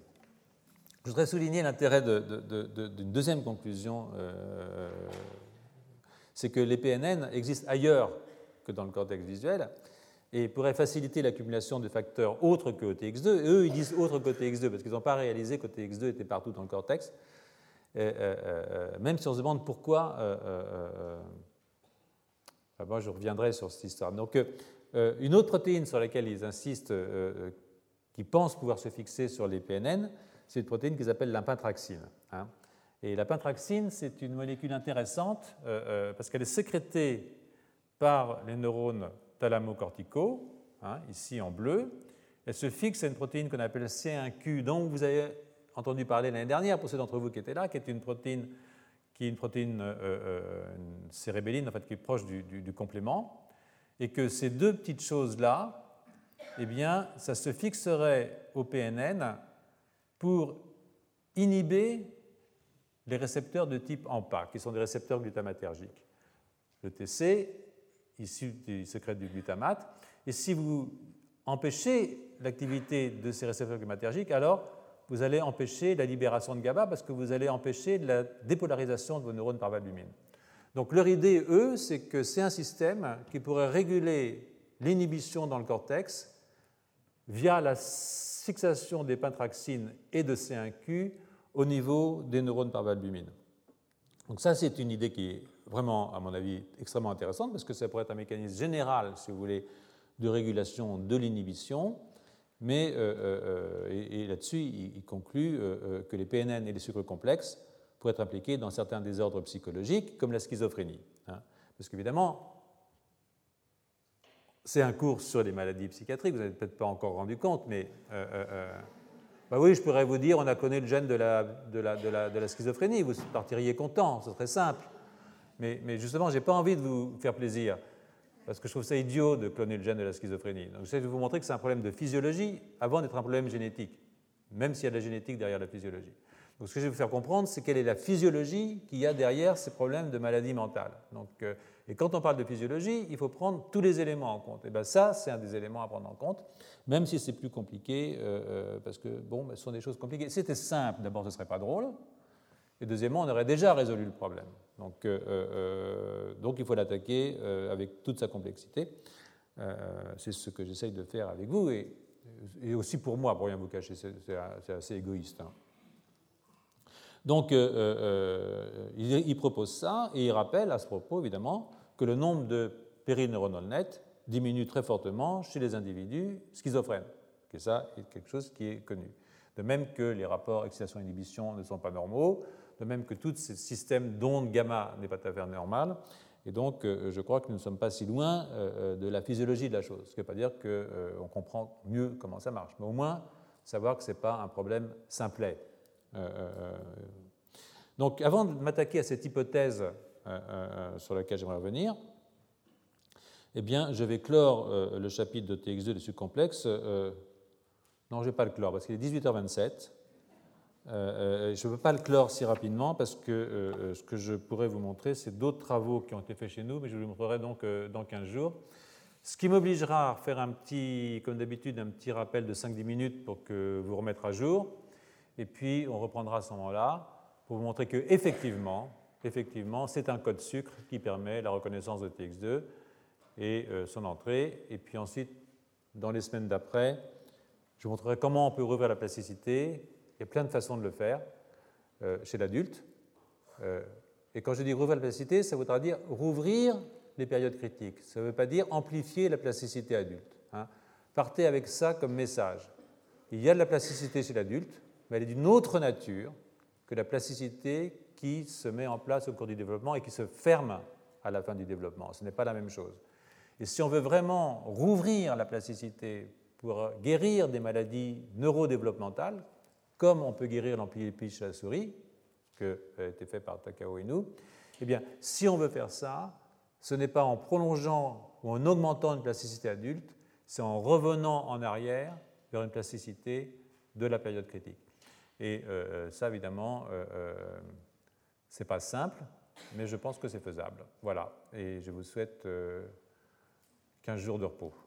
je voudrais souligner l'intérêt de, de, de, d'une deuxième conclusion. Euh, c'est que les P N N existent ailleurs que dans le cortex visuel et pourraient faciliter l'accumulation de facteurs autres que O T X deux. Et eux, ils disent autres que O T X deux parce qu'ils n'ont pas réalisé qu'O T X deux était partout dans le cortex. Et, euh, euh, même si on se demande pourquoi, euh, euh, euh, moi je reviendrai sur cette histoire. Donc, euh, une autre protéine sur laquelle ils insistent, euh, qui pensent pouvoir se fixer sur les P N N, c'est une protéine qu'ils appellent l'impintraxine. Hein. Et la pentraxine, c'est une molécule intéressante euh, euh, parce qu'elle est sécrétée par les neurones thalamocorticaux, hein, ici en bleu. Elle se fixe à une protéine qu'on appelle C un Q, dont vous avez entendu parler l'année dernière, pour ceux d'entre vous qui étaient là, qui est une protéine, qui est une protéine euh, euh, une cérébelline, en fait, qui est proche du, du, du complément, et que ces deux petites choses-là, eh bien, ça se fixerait au P N N pour inhiber les récepteurs de type A M P A, qui sont des récepteurs glutamatergiques. Le T C, issu du sécrète du glutamate, et si vous empêchez l'activité de ces récepteurs glutamatergiques, alors vous allez empêcher la libération de GABA parce que vous allez empêcher la dépolarisation de vos neurones parvalbumines. Donc leur idée, eux, c'est que c'est un système qui pourrait réguler l'inhibition dans le cortex via la fixation des pentraxines et de C un Q au niveau des neurones parvalbumines. Donc ça, c'est une idée qui est vraiment, à mon avis, extrêmement intéressante parce que ça pourrait être un mécanisme général, si vous voulez, de régulation de l'inhibition Mais, euh, euh, et, et là-dessus, il, il conclut euh, que les P N N et les sucres complexes pourraient être impliqués dans certains désordres psychologiques, comme la schizophrénie. Hein. Parce qu'évidemment, c'est un cours sur les maladies psychiatriques, vous n'avez peut-être pas encore rendu compte, mais euh, euh, bah oui, je pourrais vous dire, on a connu le gène de la, de la, de la, de la schizophrénie, vous partiriez content, ce serait simple. Mais, mais justement, je n'ai pas envie de vous faire plaisir, parce que je trouve ça idiot de cloner le gène de la schizophrénie. Donc j'essaie de vous montrer que c'est un problème de physiologie avant d'être un problème génétique, même s'il y a de la génétique derrière la physiologie. Donc ce que je vais vous faire comprendre, c'est quelle est la physiologie qu'il y a derrière ces problèmes de maladie mentale. Donc, euh, et quand on parle de physiologie, il faut prendre tous les éléments en compte. Et bien ça, c'est un des éléments à prendre en compte, même si c'est plus compliqué, euh, parce que bon, ben, ce sont des choses compliquées. Si c'était simple, d'abord, ce ne serait pas drôle. Et deuxièmement, on aurait déjà résolu le problème. Donc, euh, euh, donc il faut l'attaquer euh, avec toute sa complexité. Euh, c'est ce que j'essaye de faire avec vous, et, et aussi pour moi, pour rien vous cacher, c'est, c'est assez égoïste. Hein. Donc, euh, euh, il, il propose ça, et il rappelle à ce propos, évidemment, que le nombre de périneuronal nets diminue très fortement chez les individus schizophrènes. Et ça est quelque chose qui est connu. De même que les rapports excitation-inhibition ne sont pas normaux, de même que tout ce système d'ondes gamma n'est pas tout à fait normal. Et donc, euh, je crois que nous ne sommes pas si loin euh, de la physiologie de la chose. Ce qui ne veut pas dire qu'on euh, comprend mieux comment ça marche, mais au moins savoir que ce n'est pas un problème simplet. Euh, donc, avant de m'attaquer à cette hypothèse euh, euh, sur laquelle j'aimerais revenir, eh bien, je vais clore euh, le chapitre de T X deux des sucres complexes. Euh, non, je ne vais pas le clore parce qu'il est dix-huit heures vingt-sept. Euh, je ne peux pas le clore si rapidement parce que euh, ce que je pourrais vous montrer, c'est d'autres travaux qui ont été faits chez nous, mais je vous les montrerai donc euh, dans quinze jours. Ce qui m'obligera à faire un petit, comme d'habitude, un petit rappel de cinq à dix minutes pour que vous remettre à jour. Et puis, on reprendra à ce moment-là pour vous montrer qu'effectivement, effectivement, c'est un code sucre qui permet la reconnaissance de T X deux et euh, son entrée. Et puis ensuite, dans les semaines d'après, je vous montrerai comment on peut rouvrir la plasticité. Il y a plein de façons de le faire euh, chez l'adulte. Euh, et quand je dis rouvrir la plasticité, ça voudra dire rouvrir les périodes critiques. Ça ne veut pas dire amplifier la plasticité adulte. Hein. Partez avec ça comme message. Il y a de la plasticité chez l'adulte, mais elle est d'une autre nature que la plasticité qui se met en place au cours du développement et qui se ferme à la fin du développement. Ce n'est pas la même chose. Et si on veut vraiment rouvrir la plasticité pour guérir des maladies neurodéveloppementales, comme on peut guérir l'ambliopie chez la souris, ce qui a été fait par Takao Inoue, eh bien, si on veut faire ça, ce n'est pas en prolongeant ou en augmentant une plasticité adulte, c'est en revenant en arrière vers une plasticité de la période critique. Et euh, ça, évidemment, euh, euh, ce n'est pas simple, mais je pense que c'est faisable. Voilà, et je vous souhaite euh, quinze jours de repos.